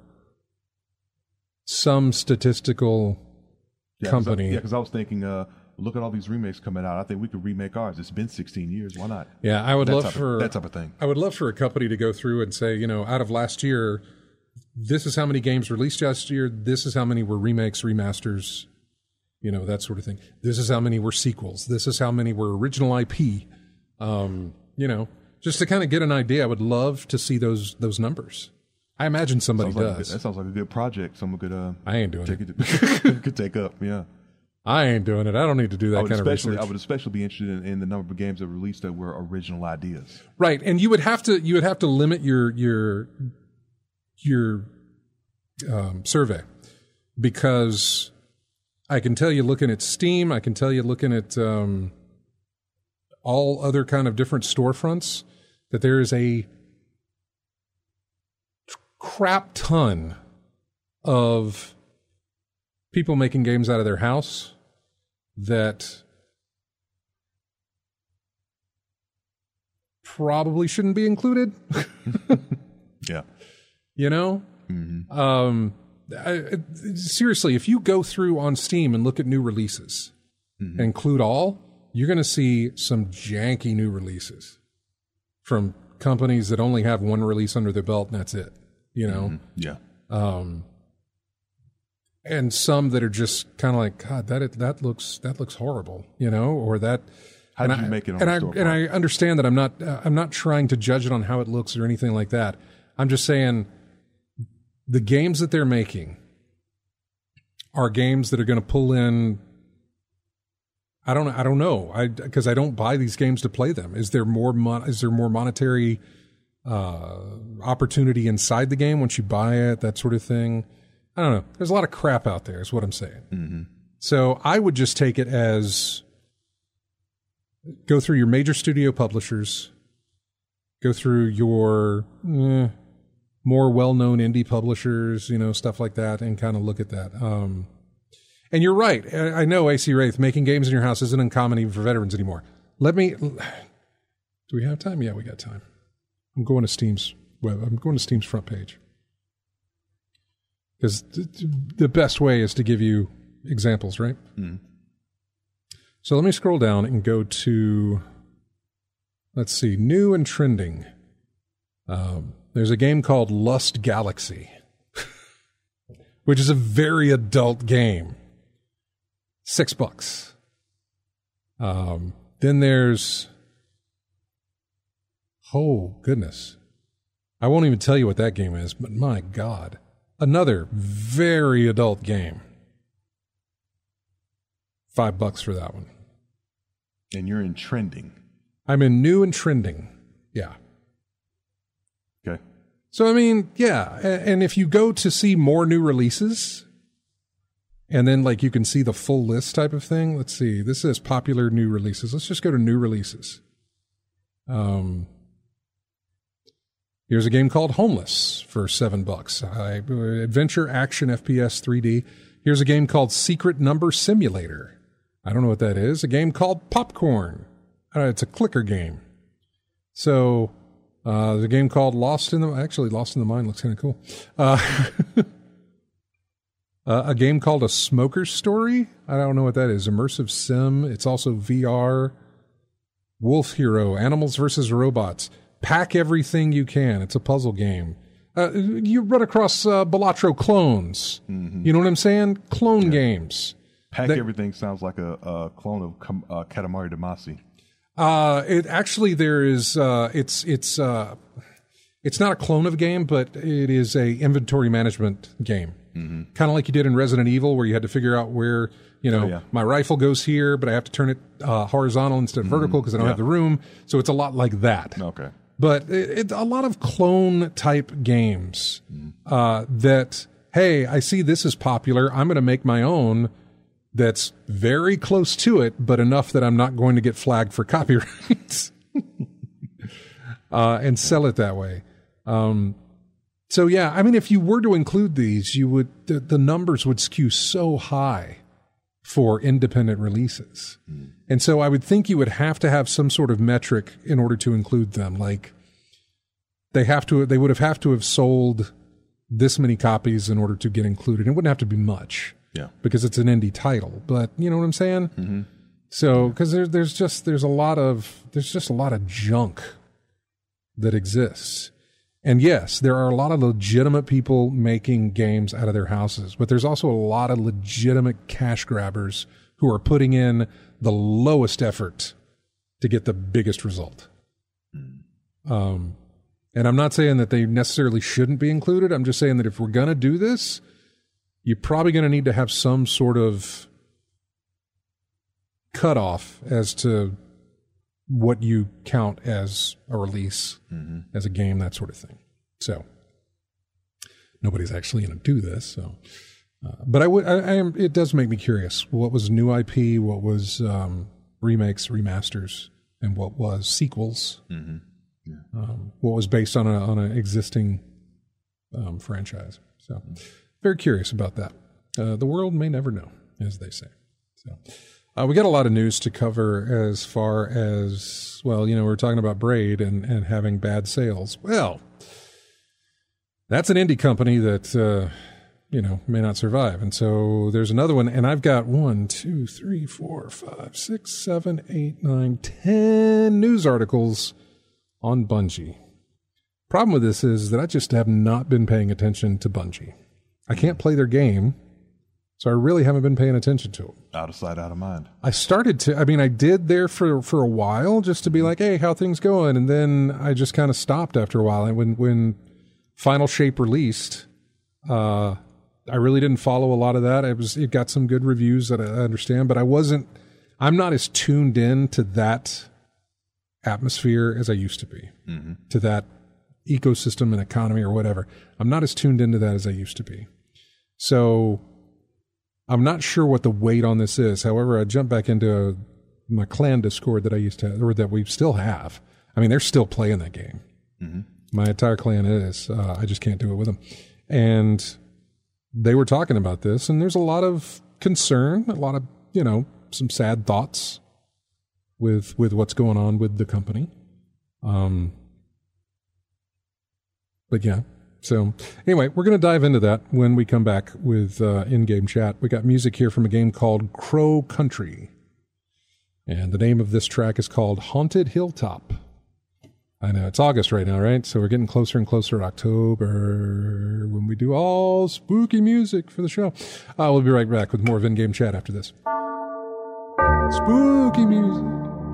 some statistical company. Because I was thinking, look at all these remakes coming out. I think we could remake ours. It's been 16 years. Why not? Yeah, I would love for that type of thing. I would love for a company to go through and say, you know, out of last year, this is how many games released last year. This is how many were remakes, remasters, you know, that sort of thing. This is how many were sequels. This is how many were original IP. You know, just to kind of get an idea. I would love to see those numbers. I imagine somebody does. That sounds like a good project. Someone could. I ain't doing it. Could take up. Yeah. I ain't doing it. I don't need to do that kind of research. I would especially be interested in the number of games that were released that were original ideas. Right, and you would have to limit your survey, because I can tell you looking at Steam, I can tell you looking at all other kind of different storefronts that there is a crap ton of people making games out of their house that probably shouldn't be included. Yeah. You know? Mm-hmm. Seriously, if you go through on Steam and look at new releases, and include all, you're going to see some janky new releases from companies that only have one release under their belt and that's it. You know? Yeah. And some that are just kind of like, God, that looks horrible, you know, or that. How did you make it on the storefront? And I understand that I'm not trying to judge it on how it looks or anything like that. I'm just saying the games that they're making are games that are going to pull in. I don't know. Because I don't buy these games to play them. Is there more monetary opportunity inside the game once you buy it? That sort of thing. I don't know. There's a lot of crap out there, is what I'm saying. Mm-hmm. So I would just take it as go through your major studio publishers, go through your more well-known indie publishers, you know, stuff like that, and kind of look at that. And you're right. I know, AC Wraith, making games in your house isn't uncommon even for veterans anymore. Do we have time? Yeah, we got time. I'm going to Steam's front page. Because the best way is to give you examples, right? Mm. So let me scroll down and go to, let's see, new and trending. There's a game called Lust Galaxy. which is a very adult game. $6. Then there's, oh goodness, I won't even tell you what that game is, but my God, another very adult game. $5 for that one. And you're in trending. I'm in new and trending. Yeah. Okay. So, I mean, yeah. And if you go to see more new releases, and then like you can see the full list type of thing. Let's see. This is popular new releases. Let's just go to new releases. Here's a game called Homeless for $7. Adventure action FPS 3D. Here's a game called Secret Number Simulator. I don't know what that is. A game called Popcorn. It's a clicker game. So, there's a game called Lost in the Mind looks kind of cool. A game called A Smoker's Story. I don't know what that is. Immersive sim. It's also VR. Wolf Hero. Animals versus Robots. Pack Everything You Can. It's a puzzle game. You run across Balatro clones. Mm-hmm. You know what I'm saying? Clone games. Pack Everything sounds like a clone of Katamari Damacy. It actually there is. It's not a clone of a game, but it is a inventory management game. Mm-hmm. Kind of like you did in Resident Evil, where you had to figure out where my rifle goes here, but I have to turn it horizontal instead of vertical because I don't have the room. So it's a lot like that. Okay. But it's a lot of clone type games that, hey, I see this is popular. I'm going to make my own that's very close to it, but enough that I'm not going to get flagged for copyright and sell it that way. So, yeah, I mean, if you were to include these, you would the numbers would skew so high for independent releases. And so I would think you would have to have some sort of metric in order to include them. Like they would have to have sold this many copies in order to get included. It wouldn't have to be much. Yeah. Because it's an indie title. But you know what I'm saying? Mm-hmm. So, because there's just a lot of junk that exists. And yes, there are a lot of legitimate people making games out of their houses, but there's also a lot of legitimate cash grabbers who are putting in the lowest effort to get the biggest result. And I'm not saying that they necessarily shouldn't be included. I'm just saying that if we're going to do this, you're probably going to need to have some sort of cutoff as to what you count as a release, as a game, that sort of thing. So nobody's actually going to do this. So, but it does make me curious. What was new IP? What was remakes, remasters, and what was sequels? Mm-hmm. Yeah. What was based on an existing franchise? So, very curious about that. The world may never know, as they say. So. We got a lot of news to cover as far as, well, we're talking about Braid and having bad sales. Well, that's an indie company that, may not survive. And so there's another one, and I've got 1, 2, 3, 4, 5, 6, 7, 8, 9, 10 news articles on Bungie. Problem with this is that I just have not been paying attention to Bungie. I can't play their game. So I really haven't been paying attention to them. Out of sight, out of mind. I did there for a while just to be like, hey, how things going? And then I just kind of stopped after a while. And when Final Shape released, I really didn't follow a lot of that. It got some good reviews that I understand, but I'm not as tuned in to that atmosphere as I used to be, to that ecosystem and economy or whatever. I'm not as tuned into that as I used to be. So I'm not sure what the weight on this is. However, I jumped back into my clan Discord that I used to have, or that we still have. I mean, they're still playing that game. Mm-hmm. My entire clan is. I just can't do it with them. And they were talking about this, and there's a lot of concern, a lot of, some sad thoughts with what's going on with the company. But yeah. So anyway, we're going to dive into that when we come back with in-game chat. We got music here from a game called Crow Country. And the name of this track is called Haunted Hilltop. I know. It's August right now, right? So we're getting closer and closer to October when we do all spooky music for the show. We'll be right back with more of In-Game Chat after this. Spooky music.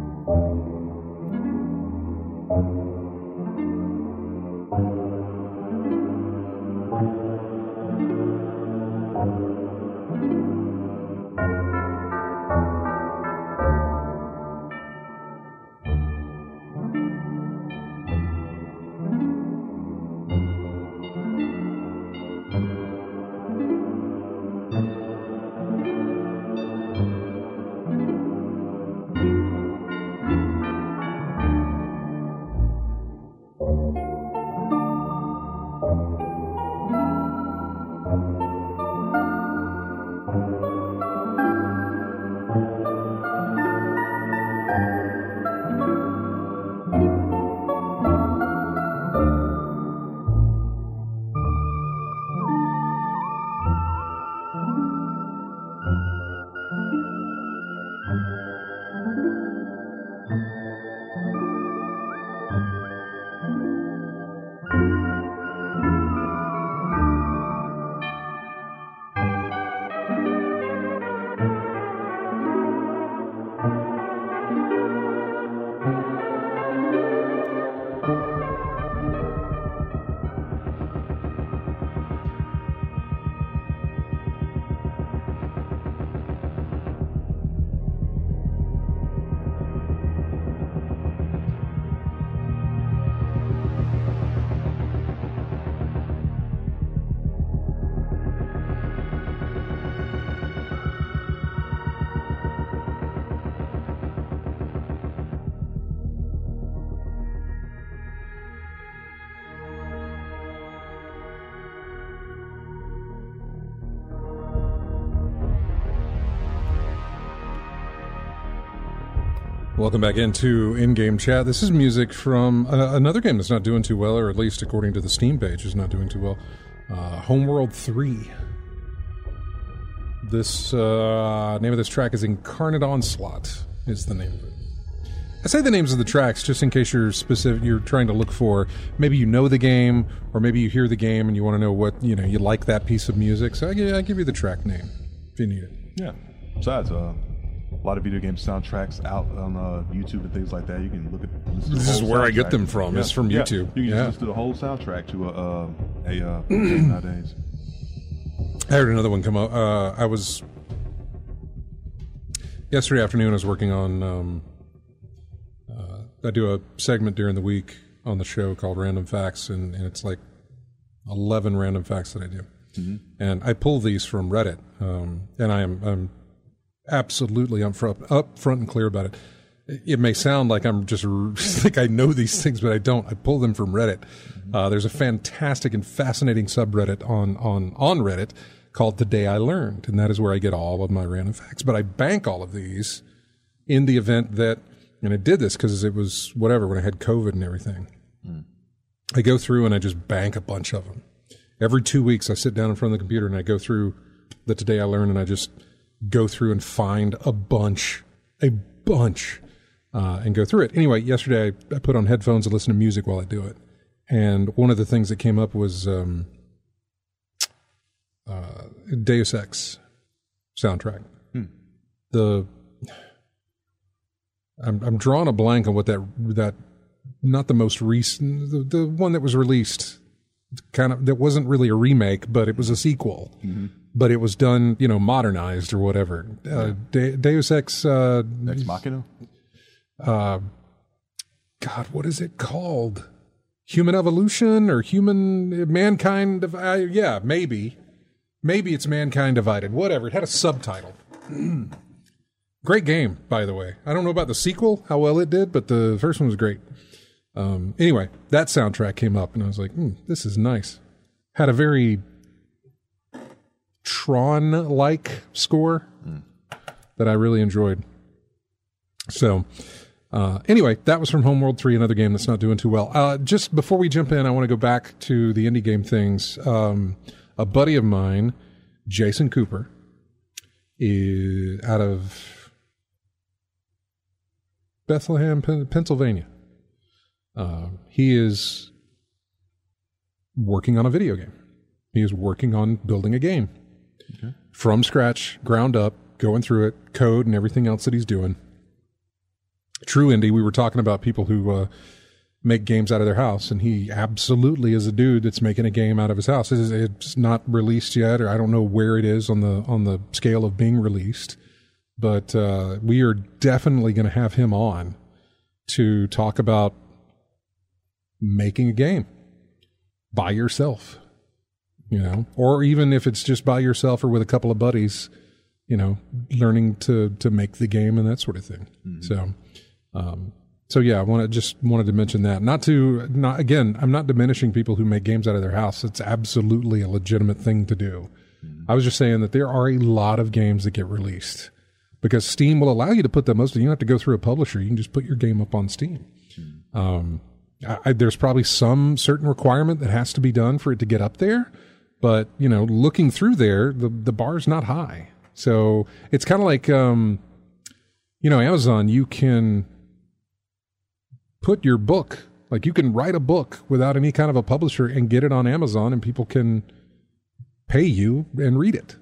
Welcome back into In-Game Chat. This is music from another game that's not doing too well, or at least according to the Steam page is not doing too well. Homeworld 3. This name of this track is Incarnate Onslaught is the name of it. I say the names of the tracks just in case you're trying to look for, maybe you know the game, or maybe you hear the game and you want to know what, you like that piece of music. So I give you the track name if you need it. Yeah. Besides, a lot of video game soundtracks out on YouTube and things like that. You can listen to this is where I get them from. Yeah. It's from YouTube. You can just listen to the whole soundtrack to a game nowadays. I heard another one come up. Yesterday afternoon I was working on, I do a segment during the week on the show called Random Facts, and it's like 11 random facts that I do. Mm-hmm. And I pull these from Reddit, and I'm absolutely upfront and clear about it. It may sound like I'm just like I know these things, but I don't. I pull them from Reddit. There's a fantastic and fascinating subreddit on Reddit called The Day I Learned, and that is where I get all of my random facts. But I bank all of these in the event that, and I did this because it was whatever when I had COVID and everything. I go through and I just bank a bunch of them. Every 2 weeks I sit down in front of the computer and I go through the Today I Learned, and I just go through and find a bunch, and go through it. Anyway, yesterday I put on headphones and listen to music while I do it. And one of the things that came up was Deus Ex soundtrack. I'm drawing a blank on what that not the most recent, the one that was released, kind of, that wasn't really a remake, but it was a sequel. Mm-hmm. But it was done, modernized or whatever. Deus Ex... Ex Machina? God, what is it called? Human Evolution or Mankind... yeah, maybe. Maybe it's Mankind Divided. Whatever. It had a subtitle. Great game, by the way. I don't know about the sequel, how well it did, but the first one was great. Anyway, that soundtrack came up, and I was like, this is nice. Had a very Tron-like score that I really enjoyed. So, anyway, that was from Homeworld 3, another game that's not doing too well. Just before we jump in, I want to go back to the indie game things. A buddy of mine, Jason Cooper, is out of Bethlehem, Pennsylvania. He is working on a video game. He is working on building a game from scratch, ground up, going through it, code and everything else that he's doing. True indie. We were talking about people who make games out of their house, and he absolutely is a dude that's making a game out of his house. It's not released yet, or I don't know where it is on the scale of being released, but we are definitely going to have him on to talk about making a game by yourself, or even if it's just by yourself or with a couple of buddies, learning to make the game and that sort of thing. Mm-hmm. So yeah, I wanted to mention that. Again, I'm not diminishing people who make games out of their house. It's absolutely a legitimate thing to do. Mm-hmm. I was just saying that there are a lot of games that get released because Steam will allow you to put them. You don't have to go through a publisher. You can just put your game up on Steam. Mm-hmm. There's probably some certain requirement that has to be done for it to get up there, but looking through there, the bar's not high. So it's kind of like Amazon. You can put your book, like you can write a book without any kind of a publisher and get it on Amazon, and people can pay you and read it,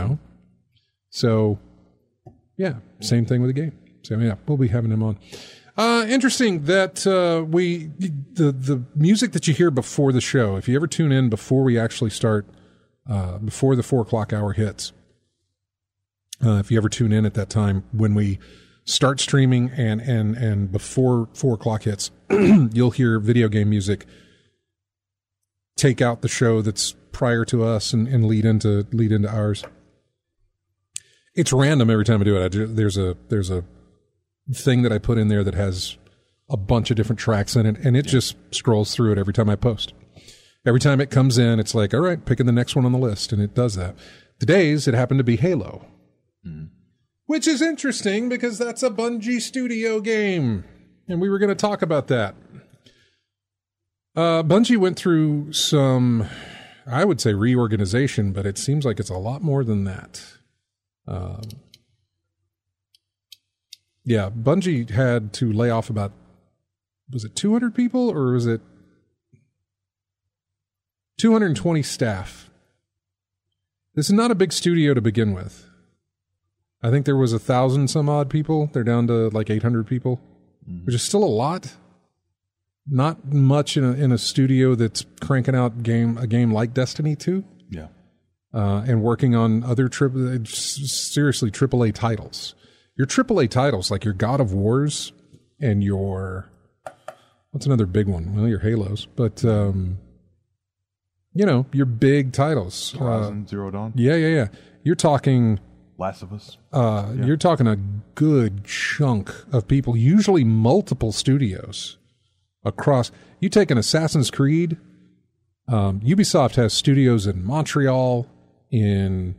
So, yeah, same thing with the game. So, yeah, we'll be having him on. Interesting that the music that you hear before the show, if you ever tune in before we actually start, before the 4 o'clock hour hits, if you ever tune in at that time when we start streaming and before 4 o'clock hits, you'll hear video game music take out the show that's prior to us and lead into ours. It's random every time I do it. There's a thing that I put in there that has a bunch of different tracks in it, and it just scrolls through it every time I post. Every time it comes in, it's like, all right, picking the next one on the list, and it does that. Today's, it happened to be Halo. Mm. Which is interesting because that's a Bungie Studio game. And we were going to talk about that. Bungie went through some, I would say, reorganization, but it seems like it's a lot more than that. Bungie had to lay off about, was it 200 people or was it 220 staff? This is not a big studio to begin with. I think there was 1,000 some odd people. They're down to like 800 people, which is still a lot. Not much in a studio that's cranking out a game like Destiny 2. Yeah. And working on other seriously AAA titles. Your AAA titles, like your God of Wars and your, what's another big one? Well, your Halos, but your big titles. Horizon Zero Dawn. Yeah. You're talking Last of Us. You're talking a good chunk of people, usually multiple studios across. You take an Assassin's Creed, Ubisoft has studios in Montreal, in,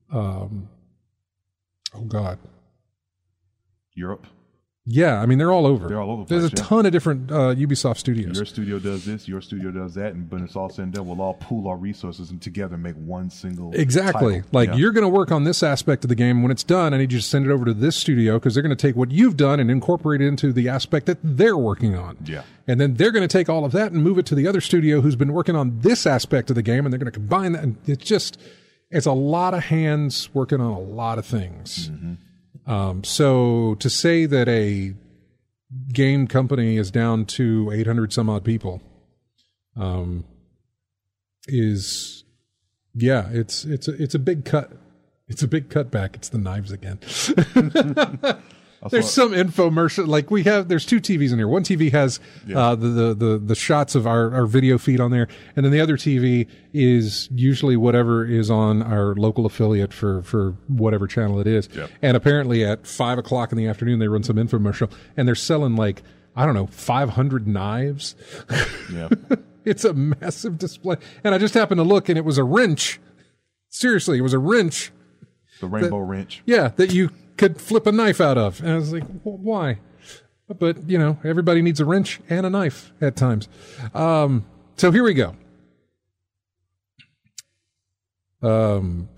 Europe. Yeah, I mean, they're all over. They're all over the place. There's a ton of different Ubisoft studios. Your studio does this, your studio does that, and when it's all said and done, we'll all pool our resources and together make one single Exactly. title. You're going to work on this aspect of the game. When it's done, I need you to send it over to this studio because they're going to take what you've done and incorporate it into the aspect that they're working on. Yeah. And then they're going to take all of that and move it to the other studio who's been working on this aspect of the game, and they're going to combine that. And it's a lot of hands working on a lot of things. Mm-hmm. So to say that a game company is down to 800 some odd people it's a big cut. It's a big cutback. It's the knives again. There's some infomercial, like there's two TVs in here. One TV has the shots of our video feed on there, and then the other TV is usually whatever is on our local affiliate for whatever channel it is. Yep. And apparently at 5 o'clock in the afternoon, they run some infomercial, and they're selling 500 knives. Yeah. It's a massive display. And I just happened to look, and it was a wrench. Seriously, it was a wrench. The rainbow wrench. Yeah, that you could flip a knife out of. And I was like, why? But, everybody needs a wrench and a knife at times. So here we go.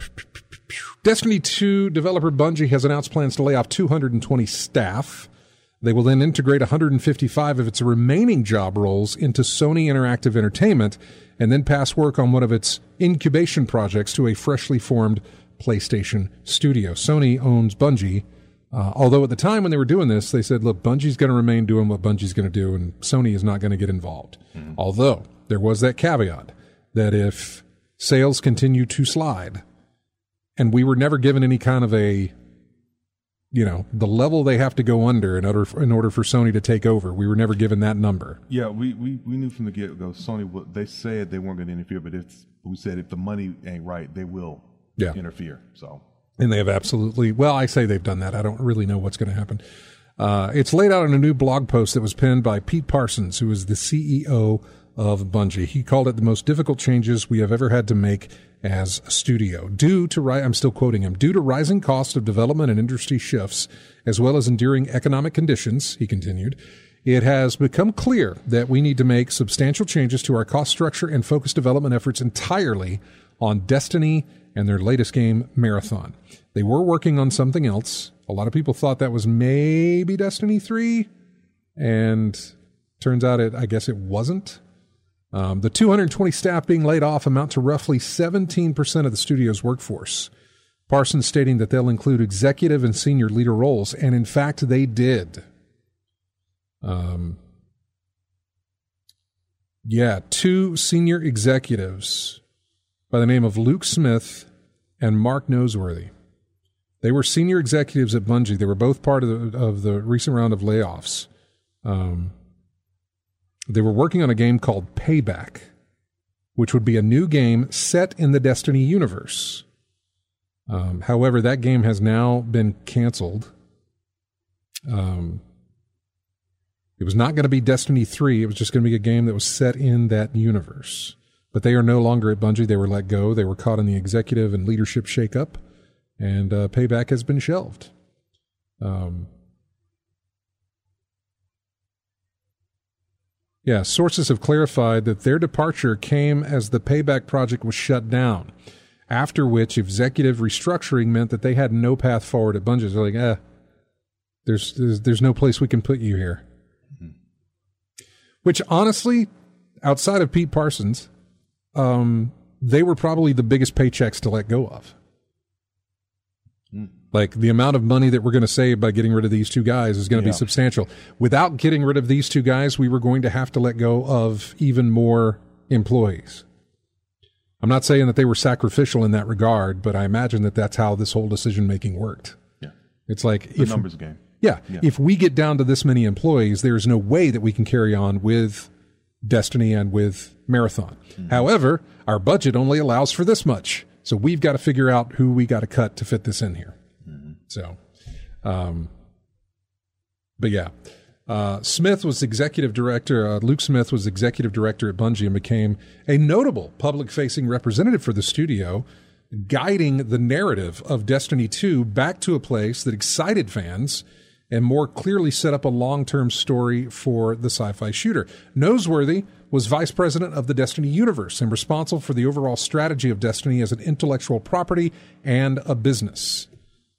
Destiny 2 developer Bungie has announced plans to lay off 220 staff. They will then integrate 155 of its remaining job roles into Sony Interactive Entertainment and then pass work on one of its incubation projects to a freshly formed PlayStation studio. Sony owns Bungie, although at the time when they were doing this, they said, look, Bungie's going to remain doing what Bungie's going to do, and Sony is not going to get involved. Mm-hmm. Although there was that caveat that if sales continue to slide, and we were never given any kind of a, the level they have to go under in order for Sony to take over. We were never given that number. Yeah, we knew from the get-go. Sony, they said they weren't going to interfere, but we said if the money ain't right, they will interfere. So, and they have absolutely. Well, I say they've done that. I don't really know what's going to happen. It's laid out in a new blog post that was penned by Pete Parsons, who is the CEO of Bungie. He called it the most difficult changes we have ever had to make as a studio. I'm still quoting him, due to rising cost of development and industry shifts, as well as enduring economic conditions, he continued, it has become clear that we need to make substantial changes to our cost structure and focus development efforts entirely on Destiny and their latest game, Marathon. They were working on something else. A lot of people thought that was maybe Destiny 3, and turns out I guess it wasn't. The 220 staff being laid off amount to roughly 17% of the studio's workforce. Parsons stating that they'll include executive and senior leader roles, and in fact, they did. Two senior executives by the name of Luke Smith and Mark Noseworthy. They were senior executives at Bungie. They were both part of the recent round of layoffs. They were working on a game called Payback, which would be a new game set in the Destiny universe. However, that game has now been canceled. It was not going to be Destiny 3. It was just going to be a game that was set in that universe. But they are no longer at Bungie. They were let go. They were caught in the executive and leadership shakeup, and Payback has been shelved. Sources have clarified that their departure came as the Payback project was shut down, after which executive restructuring meant that they had no path forward at Bungie. They're like, there's no place we can put you here. Mm-hmm. Which, honestly, outside of Pete Parsons, they were probably the biggest paychecks to let go of. Like, the amount of money that we're going to save by getting rid of these two guys is going to be substantial. Without getting rid of these two guys, we were going to have to let go of even more employees. I'm not saying that they were sacrificial in that regard, but I imagine that that's how this whole decision-making worked. Yeah. It's like... The numbers game. Yeah. If we get down to this many employees, there's no way that we can carry on with Destiny and with Marathon. Mm-hmm. However, our budget only allows for this much. So we've got to figure out who we got to cut to fit this in here. So, Smith was executive director. Luke Smith was executive director at Bungie and became a notable public-facing representative for the studio, guiding the narrative of Destiny 2 back to a place that excited fans and more clearly set up a long-term story for the sci-fi shooter. Noseworthy was vice president of the Destiny universe and responsible for the overall strategy of Destiny as an intellectual property and a business.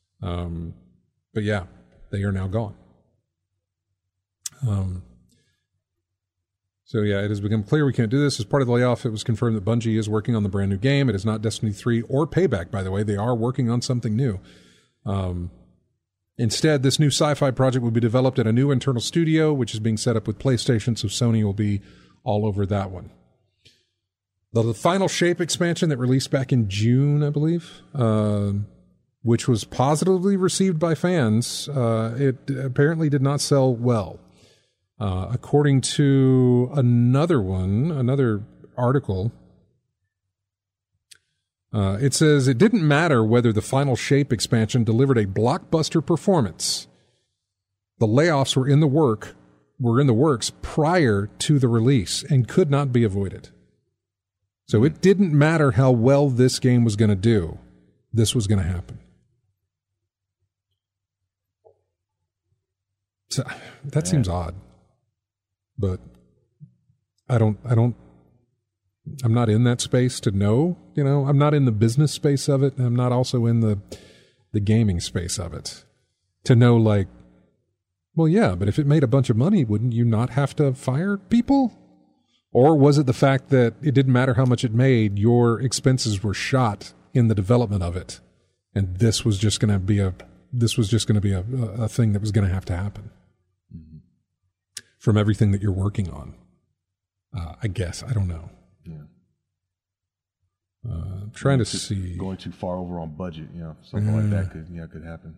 They are now gone. It has become clear we can't do this. As part of the layoff, it was confirmed that Bungie is working on the brand new game. It is not Destiny 3 or Payback, by the way. They are working on something new. Instead, this new sci-fi project will be developed at a new internal studio, which is being set up with PlayStation, so Sony will be all over that one. The Final Shape expansion that released back in June, I believe, which was positively received by fans, it apparently did not sell well. According to another article, it says it didn't matter whether the Final Shape expansion delivered a blockbuster performance. The layoffs were in the works prior to the release and could not be avoided. So it didn't matter how well this game was going to do. This was going to happen. So that seems odd, but I'm not in that space to know, I'm not in the business space of it. I'm not also in the gaming space of it to know, like, Well, yeah, but if it made a bunch of money, wouldn't you not have to fire people? Or was it the fact that it didn't matter how much it made, your expenses were shot in the development of it, and this was just going to be a thing that was going to happen from everything that you're working on? I guess. I don't know. Yeah. I'm trying to see. Going too far over on budget, something like that could happen.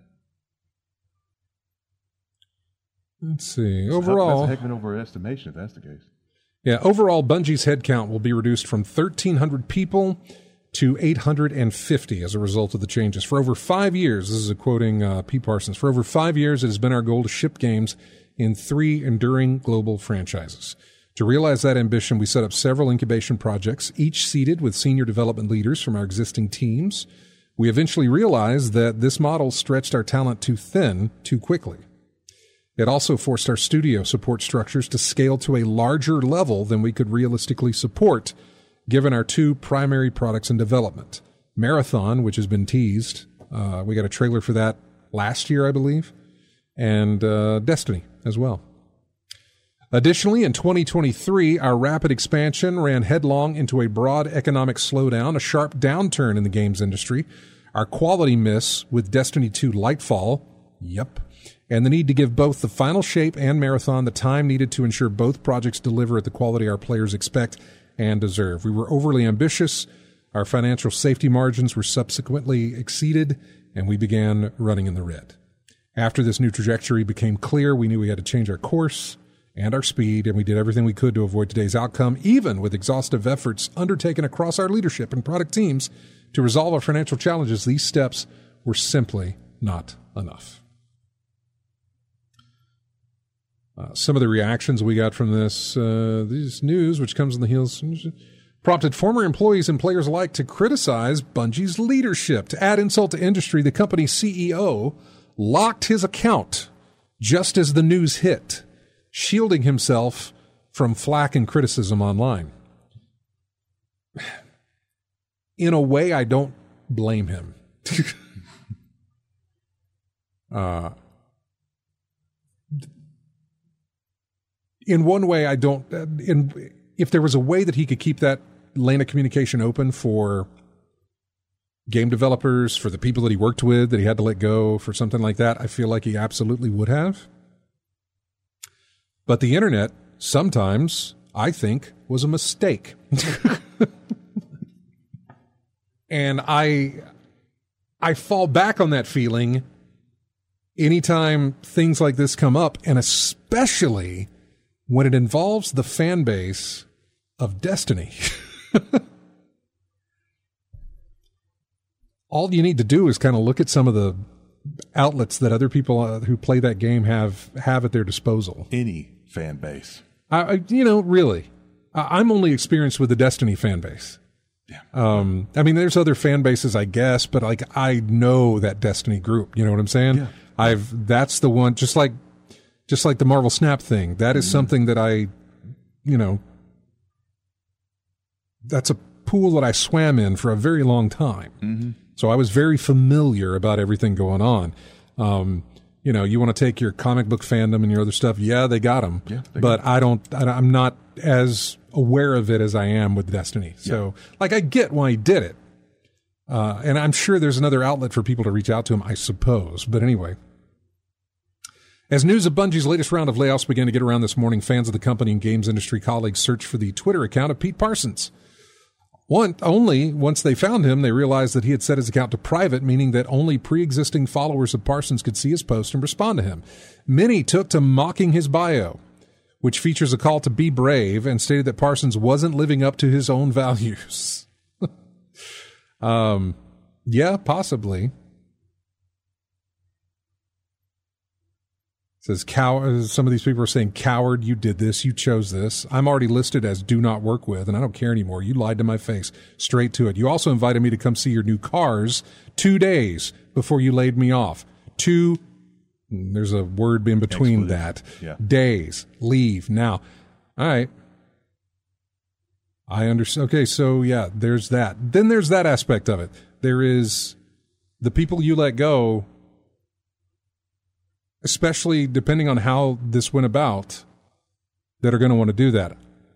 Let's see. So overall, that's a heck of an overestimation if that's the case. Yeah, overall, Bungie's headcount will be reduced from 1,300 people to 850 as a result of the changes. For over 5 years, this is quoting Pete Parsons, for over 5 years it has been our goal to ship games in 3 enduring global franchises. To realize that ambition, we set up several incubation projects, each seeded with senior development leaders from our existing teams. We eventually realized that this model stretched our talent too thin too quickly. It also forced our studio support structures to scale to a larger level than we could realistically support, given our 2 primary products in development. Marathon, which has been teased, we got a trailer for that last year, I believe, and Destiny as well. Additionally, in 2023, our rapid expansion ran headlong into a broad economic slowdown, a sharp downturn in the games industry, our quality miss with Destiny 2 Lightfall, and the need to give both the Final Shape and Marathon the time needed to ensure both projects deliver at the quality our players expect and deserve. We were overly ambitious, our financial safety margins were subsequently exceeded, and we began running in the red. After this new trajectory became clear, we knew we had to change our course and our speed, and we did everything we could to avoid today's outcome, even with exhaustive efforts undertaken across our leadership and product teams to resolve our financial challenges. These steps were simply not enough. Some of the reactions we got from this news, which comes on the heels, prompted former employees and players alike to criticize Bungie's leadership. To add insult to industry, the company's CEO locked his account just as the news hit, shielding himself from flack and criticism online. In a way, I don't blame him. In one way, I don't. If there was a way that he could keep that lane of communication open for game developers, for the people that he worked with, that he had to let go, for something like that, I feel like he absolutely would have. But the internet, sometimes, I think, was a mistake. And I fall back on that feeling anytime things like this come up, and especially when it involves the fan base of Destiny. All you need to do is kind of look at some of the outlets that other people who play that game have at their disposal. Any fan base. Really. I'm only experienced with the Destiny fan base. Yeah. I mean, there's other fan bases, I guess, but I know that Destiny group. You know what I'm saying? Yeah. That's the one, just like the Marvel Snap thing. That is something that that's a pool that I swam in for a very long time. Mm-hmm. So I was very familiar about everything going on. You want to take your comic book fandom and your other stuff. Yeah, they got them. Yeah, but I'm not as aware of it as I am with Destiny. So I get why he did it. And I'm sure there's another outlet for people to reach out to him, I suppose. But anyway, as news of Bungie's latest round of layoffs began to get around this morning, fans of the company and games industry colleagues searched for the Twitter account of Pete Parsons. Only once they found him, they realized that he had set his account to private, meaning that only pre-existing followers of Parsons could see his post and respond to him. Many took to mocking his bio, which features a call to be brave, and stated that Parsons wasn't living up to his own values. Yeah, possibly. It says, some of these people are saying, coward, you did this, you chose this. I'm already listed as do not work with, and I don't care anymore. You lied to my face. Straight to it. You also invited me to come see your new cars 2 days before you laid me off. There's a word in between that. Yeah. Days. Leave. Now. All right. I understand. Okay, so yeah, there's that. Then there's that aspect of it. There is the people you let go. especially depending on how this went about, that are going to want to do that.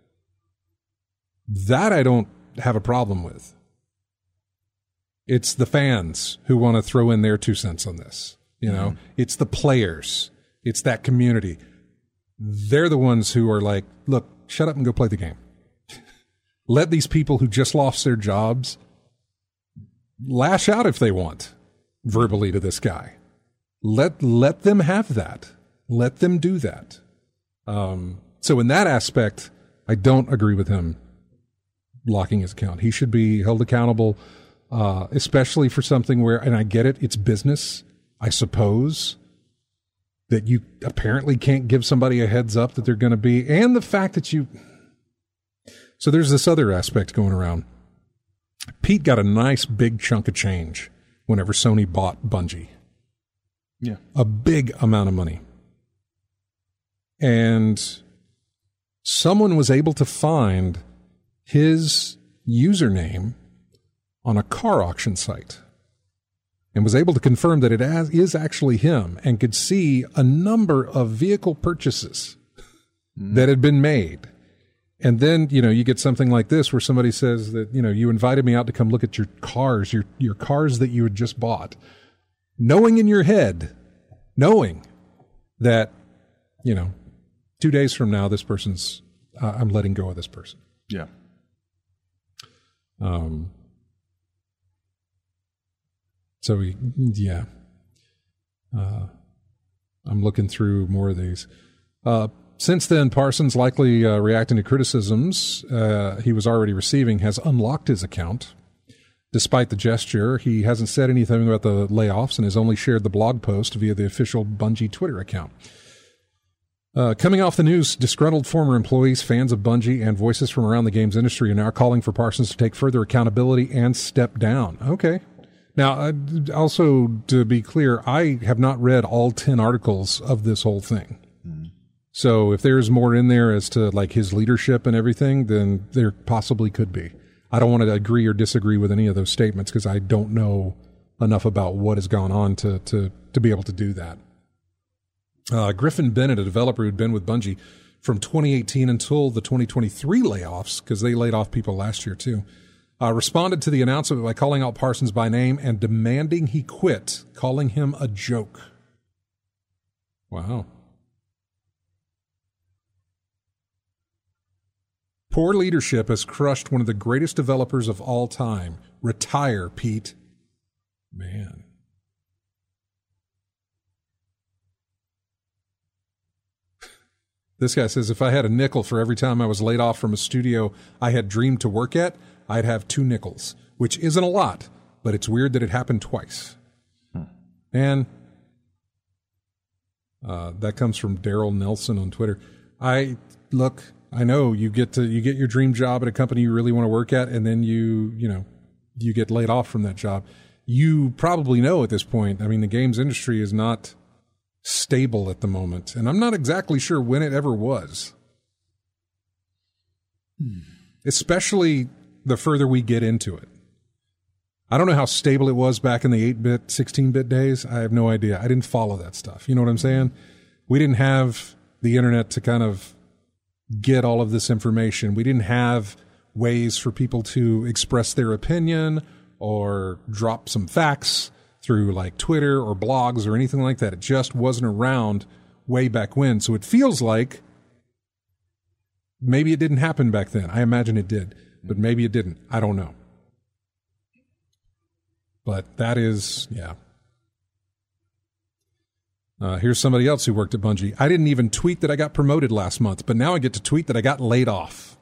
That I don't have a problem with. It's the fans who want to throw in their 2 cents on this. You know, It's the players. It's that community. They're the ones who are like, look, shut up and go play the game. Let these people who just lost their jobs lash out if they want verbally to this guy. Let them have that. Let them do that. So in that aspect, I don't agree with him blocking his account. He should be held accountable, especially for something where, and I get it, it's business, I suppose, that you apparently can't give somebody a heads up that they're going to be, and the fact that you... So there's this other aspect going around. Pete got a nice big chunk of change whenever Sony bought Bungie. Yeah. A big amount of money. And someone was able to find his username on a car auction site and was able to confirm that it is actually him, and could see a number of vehicle purchases that had been made. And then, you get something like this where somebody says that, you invited me out to come look at your cars, your cars that you had just bought, knowing in your head, knowing that, 2 days from now, this person's, I'm letting go of this person. Yeah. So, yeah. I'm looking through more of these. Since then, Parsons, likely reacting to criticisms he was already receiving, has unlocked his account. Despite the gesture, he hasn't said anything about the layoffs and has only shared the blog post via the official Bungie Twitter account. Coming off the news, disgruntled former employees, fans of Bungie, and voices from around the games industry are now calling for Parsons to take further accountability and step down. Okay. Now, also, to be clear, I have not read all 10 articles of this whole thing. So if there's more in there as to like his leadership and everything, then there possibly could be. I don't want to agree or disagree with any of those statements because I don't know enough about what has gone on to be able to do that. Griffin Bennett, a developer who'd been with Bungie from 2018 until the 2023 layoffs, because they laid off people last year too, responded to the announcement by calling out Parsons by name and demanding he quit, calling him a joke. Wow. Poor leadership has crushed one of the greatest developers of all time. Retire, Pete. Man. This guy says, if I had a nickel for every time I was laid off from a studio I had dreamed to work at, I'd have 2 nickels, which isn't a lot, but it's weird that it happened twice. And that comes from Daryl Nelson on Twitter. I know you get your dream job at a company you really want to work at, and then you get laid off from that job. You probably know at this point, I mean, the games industry is not stable at the moment, and I'm not exactly sure when it ever was. Especially the further we get into it. I don't know how stable it was back in the 8-bit, 16-bit days. I have no idea. I didn't follow that stuff. You know what I'm saying? We didn't have the internet to kind of get all of this information. We didn't have ways for people to express their opinion or drop some facts through like Twitter or blogs or anything like that. It just wasn't around way back when. So it feels like maybe it didn't happen back then. I imagine it did, but maybe it didn't. I don't know. But that is, yeah. Here's somebody else who worked at Bungie. I didn't even tweet that I got promoted last month, but now I get to tweet that I got laid off.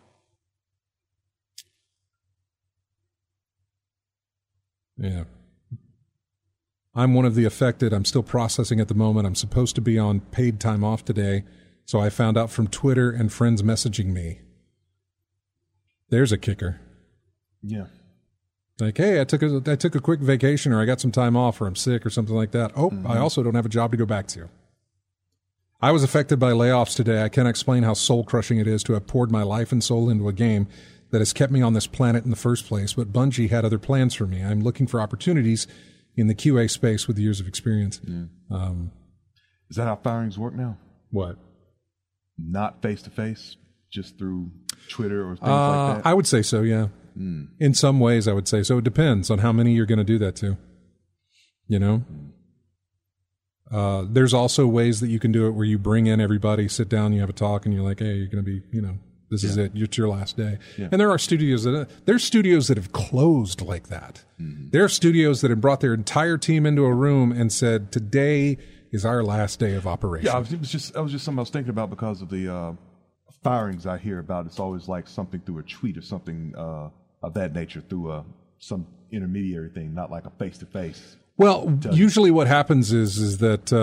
Yeah. I'm one of the affected. I'm still processing at the moment. I'm supposed to be on paid time off today, so I found out from Twitter and friends messaging me. There's a kicker. Yeah. Like, hey, I took a quick vacation, or I got some time off, or I'm sick, or something like that. Oh, I also don't have a job to go back to. I was affected by layoffs today. I can't explain how soul-crushing it is to have poured my life and soul into a game that has kept me on this planet in the first place, but Bungie had other plans for me. I'm looking for opportunities in the QA space with years of experience. Is that how firings work now? What? Not face to face, just through Twitter or things like that? I would say so, yeah. In some ways, I would say so. It depends on how many you're going to do that to. You know? There's also ways that you can do it where you bring in everybody, sit down, you have a talk, and you're like, hey, you're going to be, you know, this is it. It's your last day. Yeah. And there are studios that have closed like that. Mm-hmm. There are studios that have brought their entire team into a room and said, today is our last day of operation. Yeah, it was just something I was thinking about because of the firings I hear about. It's always like something through a tweet or something of that nature through some intermediary thing, not like a face-to-face. Well, usually what happens is that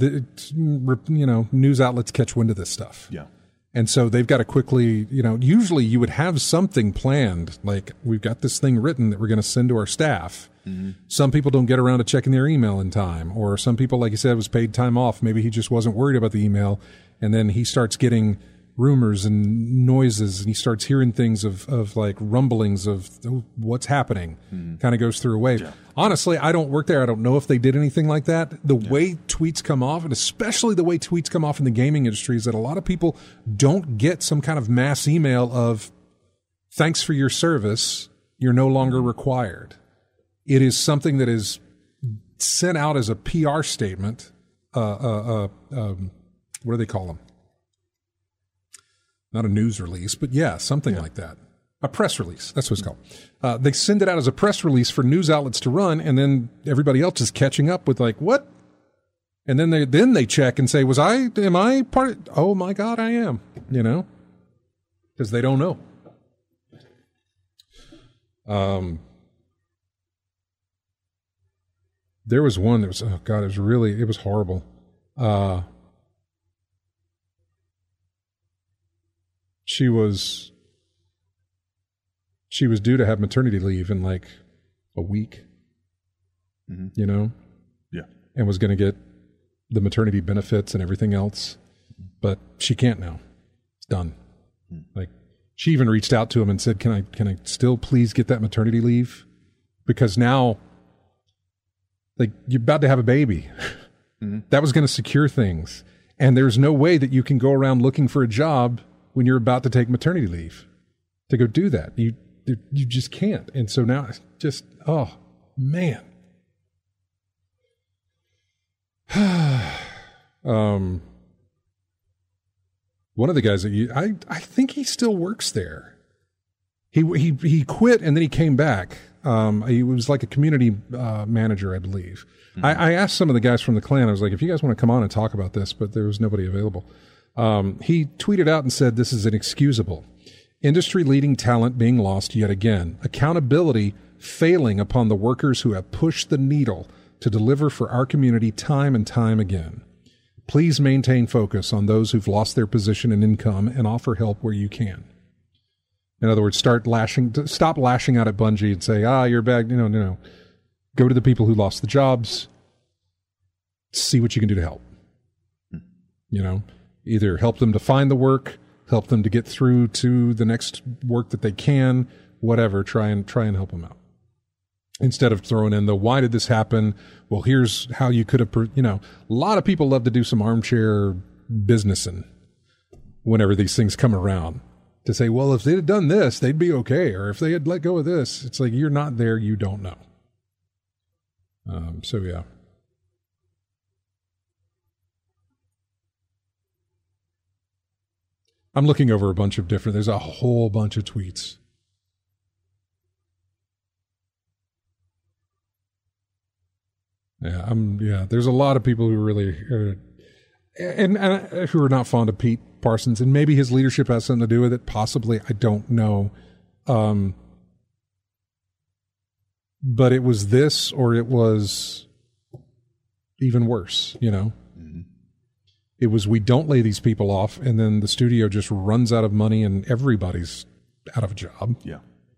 news outlets catch wind of this stuff. Yeah. And so they've got to quickly, usually you would have something planned, like we've got this thing written that we're going to send to our staff. Mm-hmm. Some people don't get around to checking their email in time, or some people, like you said, was paid time off. Maybe he just wasn't worried about the email, and then he starts getting rumors and noises, and he starts hearing things of like rumblings of what's happening. Mm-hmm. Kind of goes through a wave. Yeah. Honestly, I don't work there. I don't know if they did anything like that. The way tweets come off, and especially the way tweets come off in the gaming industry, is that a lot of people don't get some kind of mass email of, thanks for your service, you're no longer required. It is something that is sent out as a PR statement. What do they call them? Not a news release, but something like that. A press release. That's what it's called. They send it out as a press release for news outlets to run, and then everybody else is catching up with like, what? And then they check and say, am I part of, oh my God, I am, because they don't know. There was one that was, oh God, it was horrible. She was due to have maternity leave in like a week, Yeah. And was going to get the maternity benefits and everything else, but she can't now. It's done. Like, she even reached out to him and said, can I still please get that maternity leave? Because now, like, you're about to have a baby. That was going to secure things. And there's no way that you can go around looking for a job when you're about to take maternity leave to go do that. You just can't. And so now it's just, oh, man. One of the guys that I think he still works there. He quit and then he came back. He was like a community manager, I believe. Mm-hmm. I asked some of the guys from the clan, I was like, if you guys want to come on and talk about this, but there was nobody available. He tweeted out and said, this is inexcusable. Industry-leading talent being lost yet again. Accountability failing upon the workers who have pushed the needle to deliver for our community time and time again. Please maintain focus on those who've lost their position and income and offer help where you can. In other words, stop lashing out at Bungie and say, you're bad. No. Go to the people who lost the jobs. See what you can do to help. Either help them to find the work, help them to get through to the next work that they can, whatever. Try and help them out. Instead of throwing in why did this happen? Well, here's how you could have, a lot of people love to do some armchair businessing whenever these things come around. To say, well, if they had done this, they'd be okay. Or if they had let go of this, it's like, you're not there, you don't know. So, yeah. I'm looking over there's a whole bunch of tweets. There's a lot of people who really, and who are not fond of Pete Parsons, and maybe his leadership has something to do with it. Possibly, I don't know. But it was this, or it was even worse. Mm-hmm. It was, we don't lay these people off, and then the studio just runs out of money, and everybody's out of a job. Yeah.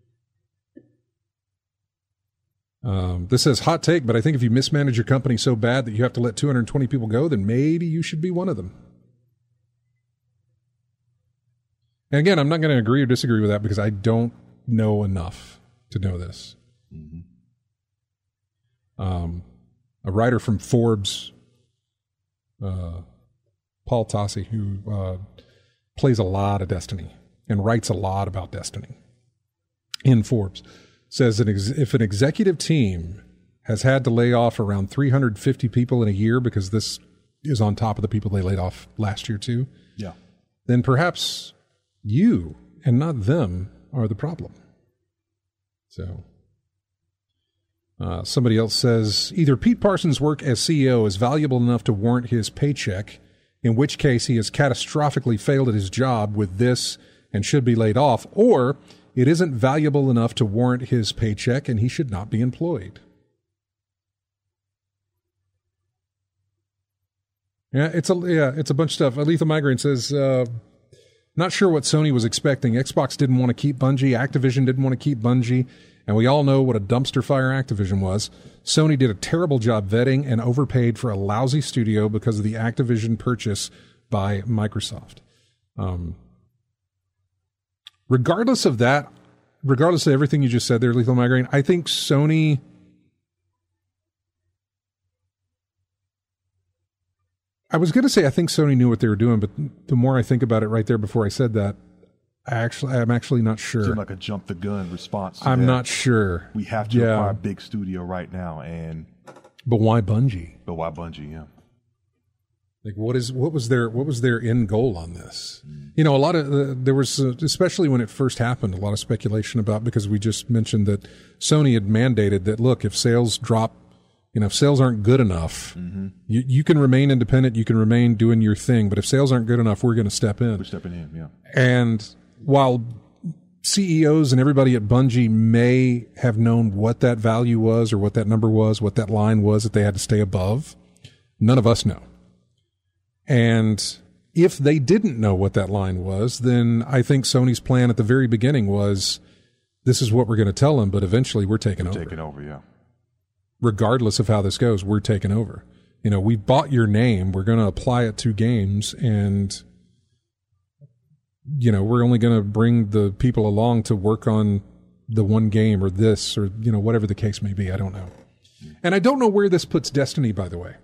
This says, hot take, but I think if you mismanage your company so bad that you have to let 220 people go, then maybe you should be one of them. And again, I'm not going to agree or disagree with that because I don't know enough to know this. Mm-hmm. A writer from Forbes Paul Tassi, who plays a lot of Destiny and writes a lot about Destiny in Forbes, says that if an executive team has had to lay off around 350 people in a year, because this is on top of the people they laid off last year too, Yeah. then perhaps you and not them are the problem. So somebody else says, either Pete Parsons' work as CEO is valuable enough to warrant his paycheck, in which case he has catastrophically failed at his job with this and should be laid off, or it isn't valuable enough to warrant his paycheck and he should not be employed. Yeah, it's a bunch of stuff. Aletha Migraine says, not sure what Sony was expecting. Xbox didn't want to keep Bungie. Activision didn't want to keep Bungie. And we all know what a dumpster fire Activision was. Sony did a terrible job vetting and overpaid for a lousy studio because of the Activision purchase by Microsoft. Regardless of that, regardless of everything you just said there, Lethal Migraine, I think Sony... I was going to say I think Sony knew what they were doing, but the more I think about it right there before I said that, I'm actually not sure. Seemed like a jump the gun response. I'm not sure. We have to acquire a big studio right now, but why Bungie? But why Bungie? Yeah. Like what was their end goal on this? You know, a lot of there was especially when it first happened, a lot of speculation about, because we just mentioned that Sony had mandated that, look, if sales drop, you know, if sales aren't good enough, you can remain independent, you can remain doing your thing, but if sales aren't good enough, we're going to step in. We're stepping in, yeah. And while CEOs and everybody at Bungie may have known what that value was or what that number was, what that line was that they had to stay above, none of us know. And if they didn't know what that line was, then I think Sony's plan at the very beginning was, this is what we're going to tell them, but eventually we're taking over. Taking over, yeah. Regardless of how this goes, we're taking over. You know, we bought your name. We're going to apply it to games, and, you know, we're only going to bring the people along to work on the one game or this or, you know, whatever the case may be. I don't know. And I don't know where this puts Destiny, by the way.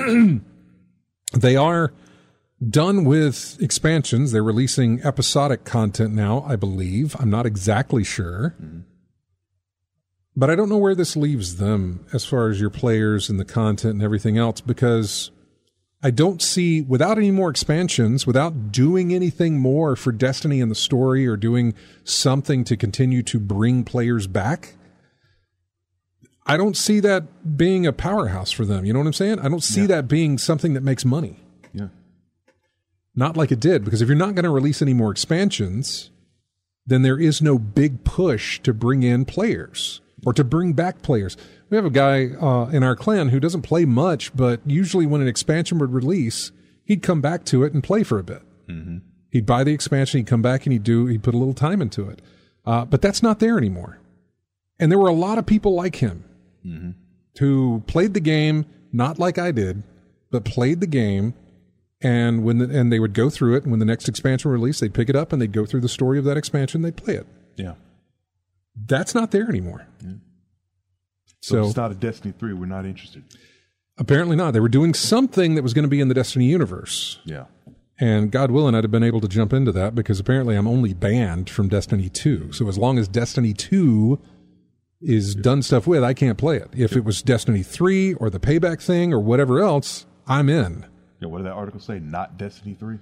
They are done with expansions. They're releasing episodic content now, I believe. I'm not exactly sure. But I don't know where this leaves them as far as your players and the content and everything else, because I don't see, without any more expansions, without doing anything more for Destiny and the story or doing something to continue to bring players back, I don't see that being a powerhouse for them. You know what I'm saying? I don't see that being something that makes money. Yeah. Not like it did, because if you're not going to release any more expansions, then there is no big push to bring in players or to bring back players. We have a guy in our clan who doesn't play much, but usually when an expansion would release, he'd come back to it and play for a bit. Mm-hmm. He'd buy the expansion, he'd come back, and he'd put a little time into it. But that's not there anymore. And there were a lot of people like him who played the game, not like I did, but played the game, and and they would go through it, and when the next expansion released, they'd pick it up and they'd go through the story of that expansion, they'd play it. Yeah. That's not there anymore. Yeah. So if it's not a Destiny 3, we're not interested. Apparently not. They were doing something that was going to be in the Destiny universe. Yeah. And God willing, I'd have been able to jump into that, because apparently I'm only banned from Destiny 2. So as long as Destiny 2 is done stuff with, I can't play it. If it was Destiny 3 or the Payback thing or whatever else, I'm in. Yeah, what did that article say? Not Destiny 3?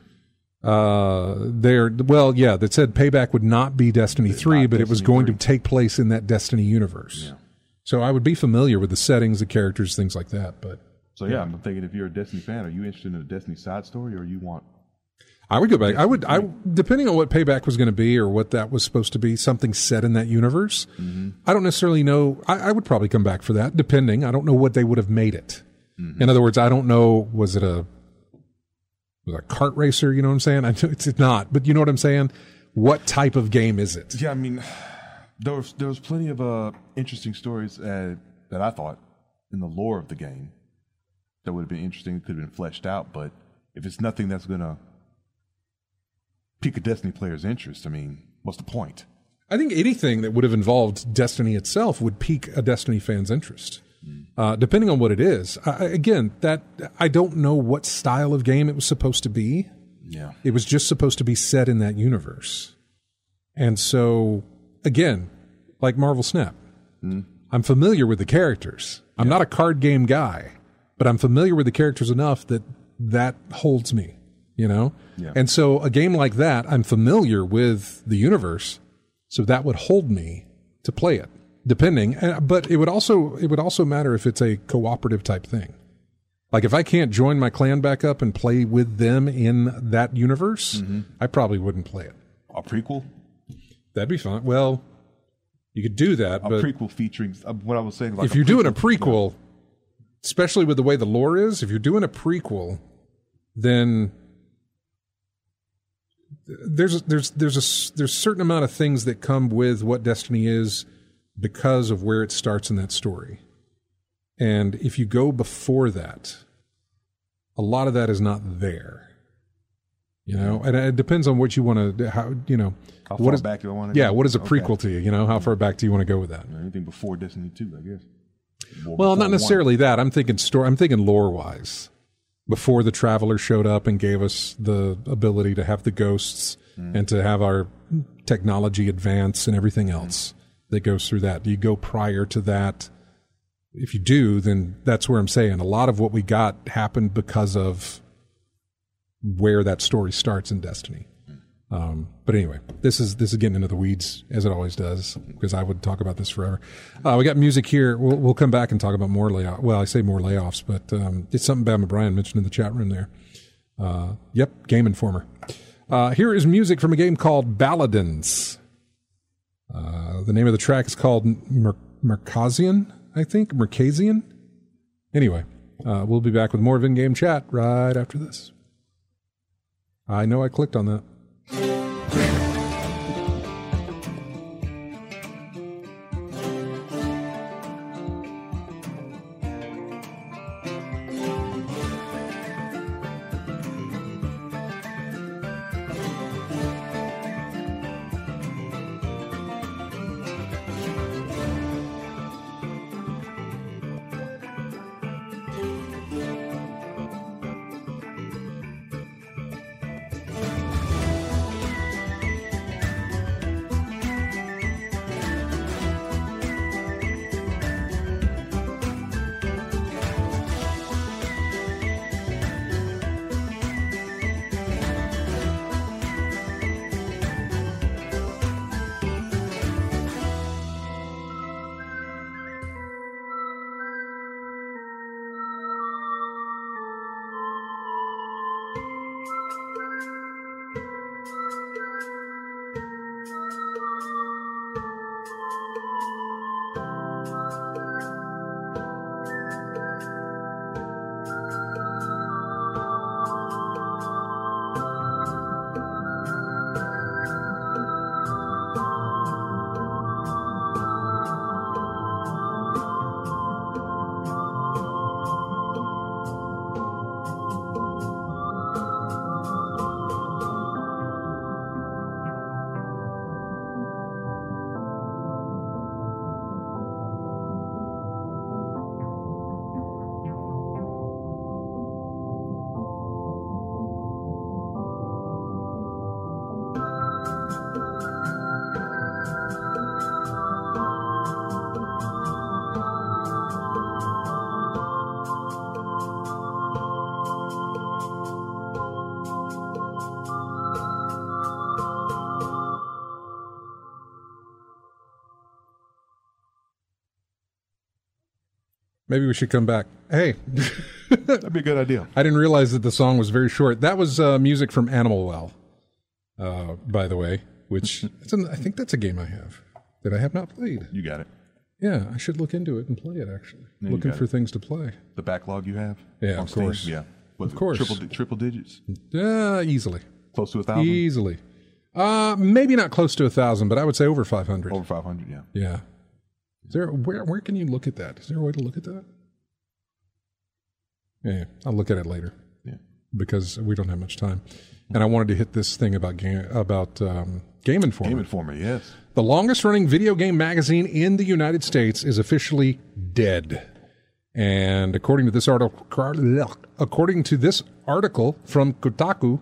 That said Payback would not be Destiny 3, but it was going to take place in that Destiny universe. Yeah. So I would be familiar with the settings, the characters, things like that. But so yeah, I'm thinking, if you're a Destiny fan, are you interested in a Destiny side story, or you want? I would go back. I depending on what Payback was going to be or what that was supposed to be, something set in that universe. Mm-hmm. I don't necessarily know. I would probably come back for that, depending. I don't know what they would have made it. Mm-hmm. In other words, I don't know. Was it a kart racer? You know what I'm saying? It's not, but you know what I'm saying? What type of game is it? Yeah, I mean, there was plenty of interesting stories that I thought in the lore of the game that would have been interesting. Could have been fleshed out, but if it's nothing that's going to pique a Destiny player's interest, I mean, what's the point? I think anything that would have involved Destiny itself would pique a Destiny fan's interest. depending on what it is. Again, that I don't know what style of game it was supposed to be. Yeah. It was just supposed to be set in that universe. And so, again, like Marvel Snap, I'm familiar with the characters. I'm not a card game guy, but I'm familiar with the characters enough that holds me, you know? Yeah. And so a game like that, I'm familiar with the universe, so that would hold me to play it, depending. But it would also matter if it's a cooperative type thing. Like if I can't join my clan back up and play with them in that universe, I probably wouldn't play it. A prequel? That'd be fun. Well, you could do that, A but prequel featuring what I was saying. Like if you're doing a prequel, especially with the way the lore is, if you're doing a prequel, then there's a certain amount of things that come with what Destiny is because of where it starts in that story. And if you go before that, a lot of that is not there. You know, and it depends on what you want to, how How far back do I want to go? Yeah, what is a prequel to you? You know, how far back do you want to go with that? Anything before Destiny 2, I guess. Well, not necessarily that. I'm thinking I'm thinking lore-wise. Before the Traveler showed up and gave us the ability to have the ghosts and to have our technology advance and everything else that goes through that. Do you go prior to that? If you do, then that's where I'm saying a lot of what we got happened because of where that story starts in Destiny. But anyway, this is getting into the weeds as it always does, because I would talk about this forever. We got music here. We'll come back and talk about more layoffs. Well, I say more layoffs, but it's something Bama Brian mentioned in the chat room there. Yep, Game Informer. Here is music from a game called Baladins. The name of the track is called Mercazian, I think. Mercazian? Anyway, we'll be back with more of in-game chat right after this. I know I clicked on that. Maybe we should come back. Hey. That'd be a good idea. I didn't realize that the song was very short. That was music from Animal Well, by the way, which I think that's a game I have that I have not played. You got it. Yeah, I should look into it and play it, actually. Looking for things to play. The backlog you have? Yeah, on of course. Steam? Yeah. Of course. Triple digits? Easily. Close to 1,000? Easily. Maybe not close to 1,000, but I would say over 500. Over 500, yeah. Yeah. Is there where can you look at that? Is there a way to look at that? Yeah, I'll look at it later. Yeah. Because we don't have much time. And I wanted to hit this thing about Game Informer. Game Informer, yes. The longest running video game magazine in the United States is officially dead. And according to this article from Kotaku,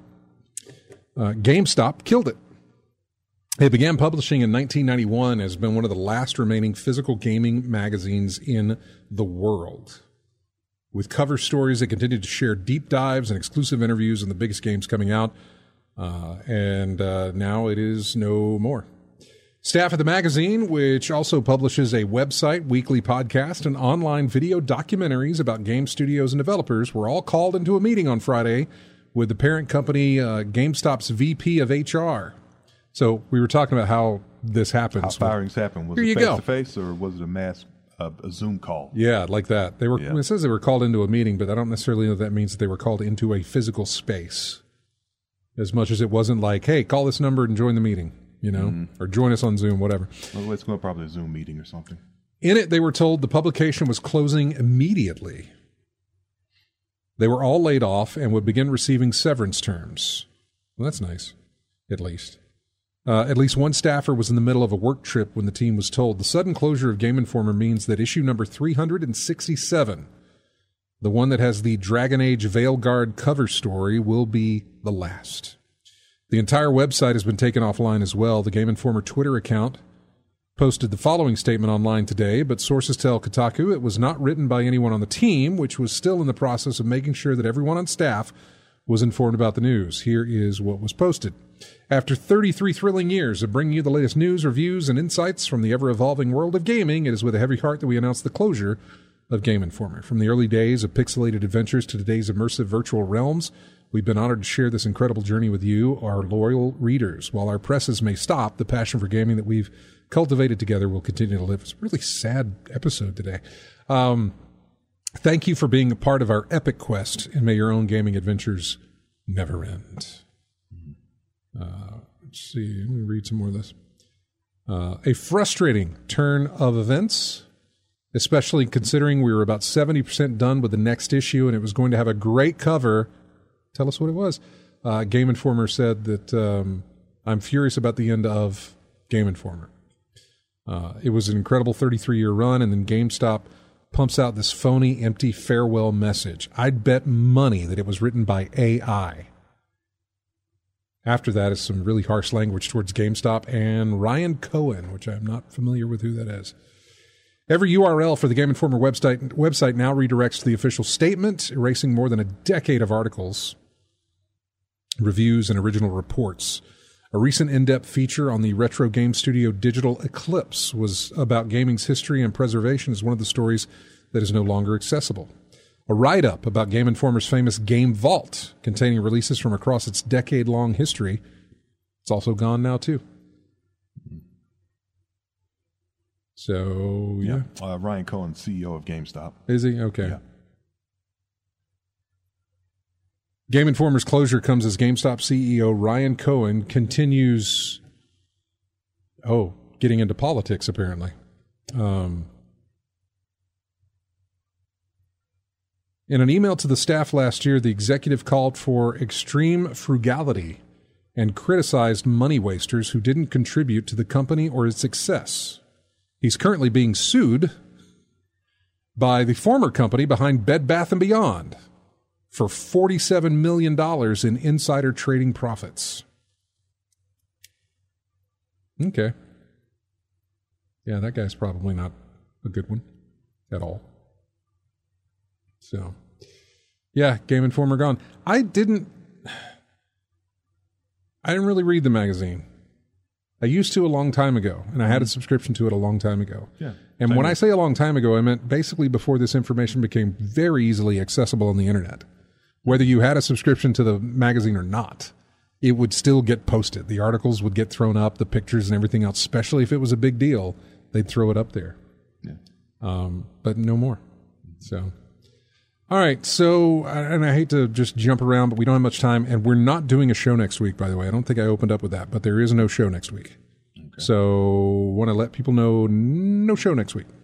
GameStop killed it. It began publishing in 1991, has been one of the last remaining physical gaming magazines in the world. With cover stories that continue to share deep dives and exclusive interviews on the biggest games coming out. And now it is no more. Staff at the magazine, which also publishes a website, weekly podcast, and online video documentaries about game studios and developers, were all called into a meeting on Friday with the parent company, GameStop's VP of HR. So we were talking about how this happens. How firings happen. Was it face-to-face or was it a Zoom call? Yeah, like that. They were. Yeah. It says they were called into a meeting, but I don't necessarily know if that means that they were called into a physical space. As much as it wasn't like, hey, call this number and join the meeting, or join us on Zoom, whatever. Well, it's going to probably a Zoom meeting or something. In it, they were told the publication was closing immediately. They were all laid off and would begin receiving severance terms. Well, that's nice, at least. At least one staffer was in the middle of a work trip when the team was told. The sudden closure of Game Informer means that issue number 367, the one that has the Dragon Age Veilguard cover story, will be the last. The entire website has been taken offline as well. The Game Informer Twitter account posted the following statement online today, but sources tell Kotaku it was not written by anyone on the team, which was still in the process of making sure that everyone on staff was informed about the news. Here is what was posted. After 33 thrilling years of bringing you the latest news, reviews, and insights from the ever-evolving world of gaming, it is with a heavy heart that we announce the closure of Game Informer. From the early days of pixelated adventures to today's immersive virtual realms, we've been honored to share this incredible journey with you, our loyal readers. While our presses may stop, the passion for gaming that we've cultivated together will continue to live. It's a really sad episode today. Thank you for being a part of our epic quest, and may your own gaming adventures never end. Let's see. Let me read some more of this. A frustrating turn of events, especially considering we were about 70% done with the next issue, and it was going to have a great cover. Tell us what it was. Game Informer said that I'm furious about the end of Game Informer. It was an incredible 33-year run, and then GameStop pumps out this phony, empty farewell message. I'd bet money that it was written by AI. After that is some really harsh language towards GameStop and Ryan Cohen, which I'm not familiar with who that is. Every URL for the Game Informer website now redirects to the official statement, erasing more than a decade of articles, reviews, and original reports. A recent in-depth feature on the retro game studio Digital Eclipse was about gaming's history and preservation as one of the stories that is no longer accessible. A write-up about Game Informer's famous Game Vault, containing releases from across its decade-long history, it's also gone now, too. So, yeah. Ryan Cohen, CEO of GameStop. Is he? Okay. Yeah. Game Informer's closure comes as GameStop CEO Ryan Cohen continues, getting into politics, apparently. In an email to the staff last year, the executive called for extreme frugality and criticized money wasters who didn't contribute to the company or its success. He's currently being sued by the former company behind Bed Bath & Beyond for $47 million in insider trading profits. Okay. Yeah, that guy's probably not a good one at all. So, yeah, Game Informer gone. I didn't really read the magazine. I used to a long time ago, and I had a subscription to it a long time ago. Yeah. And when I say a long time ago, I meant basically before this information became very easily accessible on the internet. Whether you had a subscription to the magazine or not, it would still get posted. The articles would get thrown up, the pictures and everything else, especially if it was a big deal, they'd throw it up there. Yeah. But no more. So... All right, so, and I hate to just jump around, but we don't have much time, and we're not doing a show next week, by the way. I don't think I opened up with that, but there is no show next week. Okay. So, want to let people know, no show next week.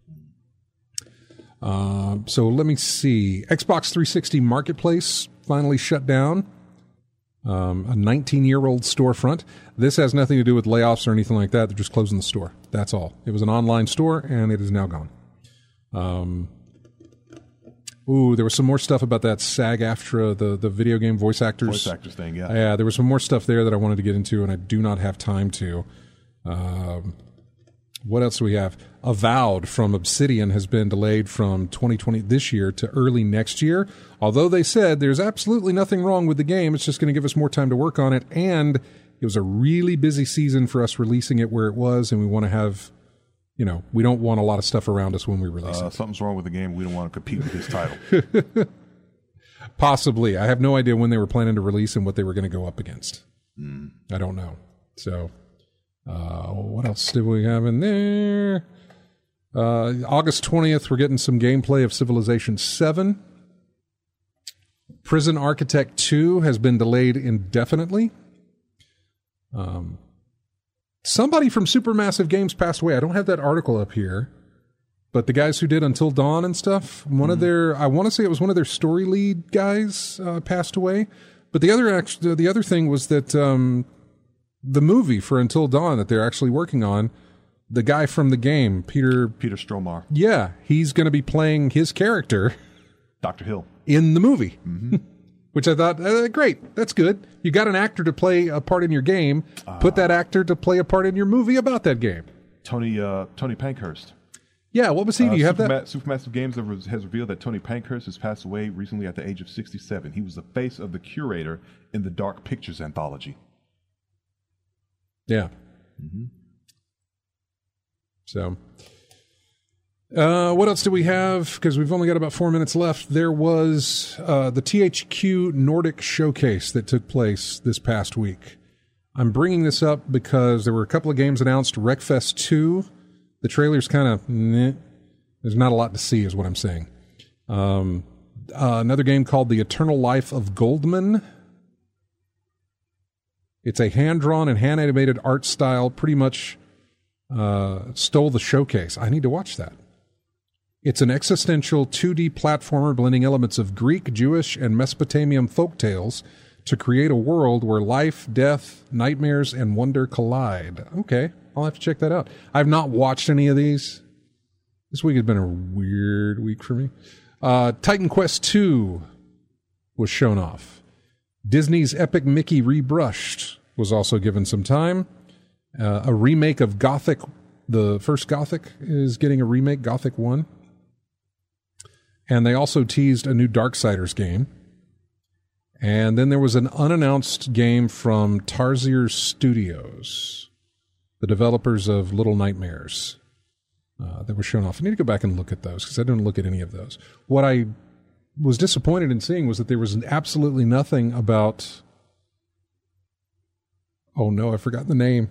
So, let me see. Xbox 360 Marketplace finally shut down. A 19-year-old storefront. This has nothing to do with layoffs or anything like that. They're just closing the store. That's all. It was an online store, and it is now gone. Ooh, there was some more stuff about that SAG-AFTRA, the video game voice actors. Voice actors thing, yeah. Yeah, there was some more stuff there that I wanted to get into, and I do not have time to. What else do we have? Avowed from Obsidian has been delayed from 2020 this year to early next year. Although they said there's absolutely nothing wrong with the game, it's just going to give us more time to work on it. And it was a really busy season for us releasing it where it was, and we want to have, we don't want a lot of stuff around us when we release it. Something's wrong with the game. We don't want to compete with this title. Possibly. I have no idea when they were planning to release and what they were going to go up against. I don't know. So, what else did we have in there? August 20th, we're getting some gameplay of Civilization 7. Prison Architect 2 has been delayed indefinitely. Somebody from Supermassive Games passed away. I don't have that article up here, but the guys who did Until Dawn and stuff, I want to say it was one of their story lead guys passed away. But the other thing was that the movie for Until Dawn that they're actually working on, the guy from the game, Peter Stormare. Yeah, he's going to be playing his character, Dr. Hill, in the movie. Which I thought, great, that's good. You got an actor to play a part in your game. Put that actor to play a part in your movie about that game. Tony Pankhurst. Yeah, what was he? Do you have that? Supermassive Games has revealed that Tony Pankhurst has passed away recently at the age of 67. He was the face of the curator in the Dark Pictures anthology. Yeah. So, what else do we have? Because we've only got about 4 minutes left. There was the THQ Nordic Showcase that took place this past week. I'm bringing this up because there were a couple of games announced. Wreckfest 2, the trailer's kind of meh. There's not a lot to see, is what I'm saying. Another game called The Eternal Life of Goldman. It's a hand-drawn and hand-animated art style, pretty much stole the showcase. I need to watch that. It's an existential 2D platformer blending elements of Greek, Jewish, and Mesopotamian folktales to create a world where life, death, nightmares, and wonder collide. Okay, I'll have to check that out. I've not watched any of these. This week has been a weird week for me. Titan Quest 2 was shown off. Disney's Epic Mickey Rebrushed was also given some time. A remake of Gothic, the first Gothic, is getting a remake, Gothic 1. And they also teased a new Darksiders game. And then there was an unannounced game from Tarsier Studios, the developers of Little Nightmares, that were shown off. I need to go back and look at those because I didn't look at any of those. What I was disappointed in seeing was that there was absolutely nothing about... Oh no, I forgot the name.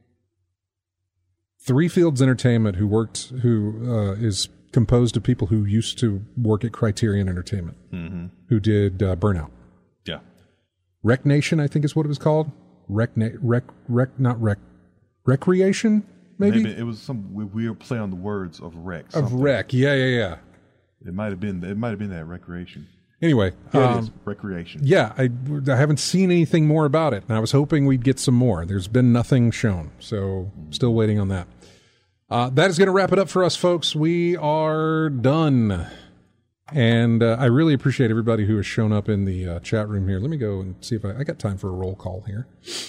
Three Fields Entertainment, who is composed of people who used to work at Criterion Entertainment, who did Burnout. Yeah. Rec Nation, I think is what it was called. Recreation, maybe? It was some weird play on the words of rec. Of rec, yeah. It might have been that recreation. Anyway, it is recreation. Yeah, I haven't seen anything more about it, and I was hoping we'd get some more. There's been nothing shown, so still waiting on that. That is going to wrap it up for us, folks. We are done. And I really appreciate everybody who has shown up in the chat room here. Let me go and see if I got time for a roll call here.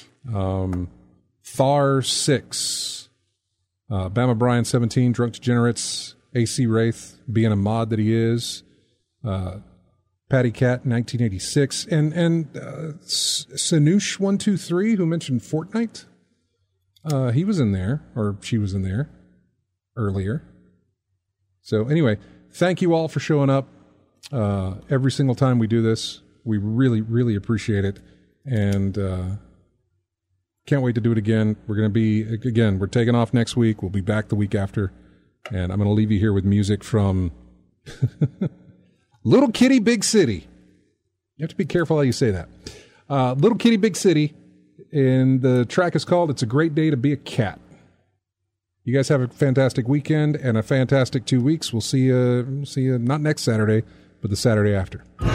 Thar 6, Bama Brian 17, Drunk Degenerates, AC Wraith being a mod that he is, Patty Cat 1986, and Sanush 123 who mentioned Fortnite. He was in there, or she was in there earlier. So anyway, thank you all for showing up every single time we do this. We really, really appreciate it. And can't wait to do it again. We're going to be, again, we're taking off next week. We'll be back the week after. And I'm going to leave you here with music from Little Kitty, Big City. You have to be careful how you say that. Little Kitty, Big City. And the track is called It's a Great Day to Be a Cat. You guys have a fantastic weekend and a fantastic 2 weeks. We'll see you not next Saturday, but the Saturday after.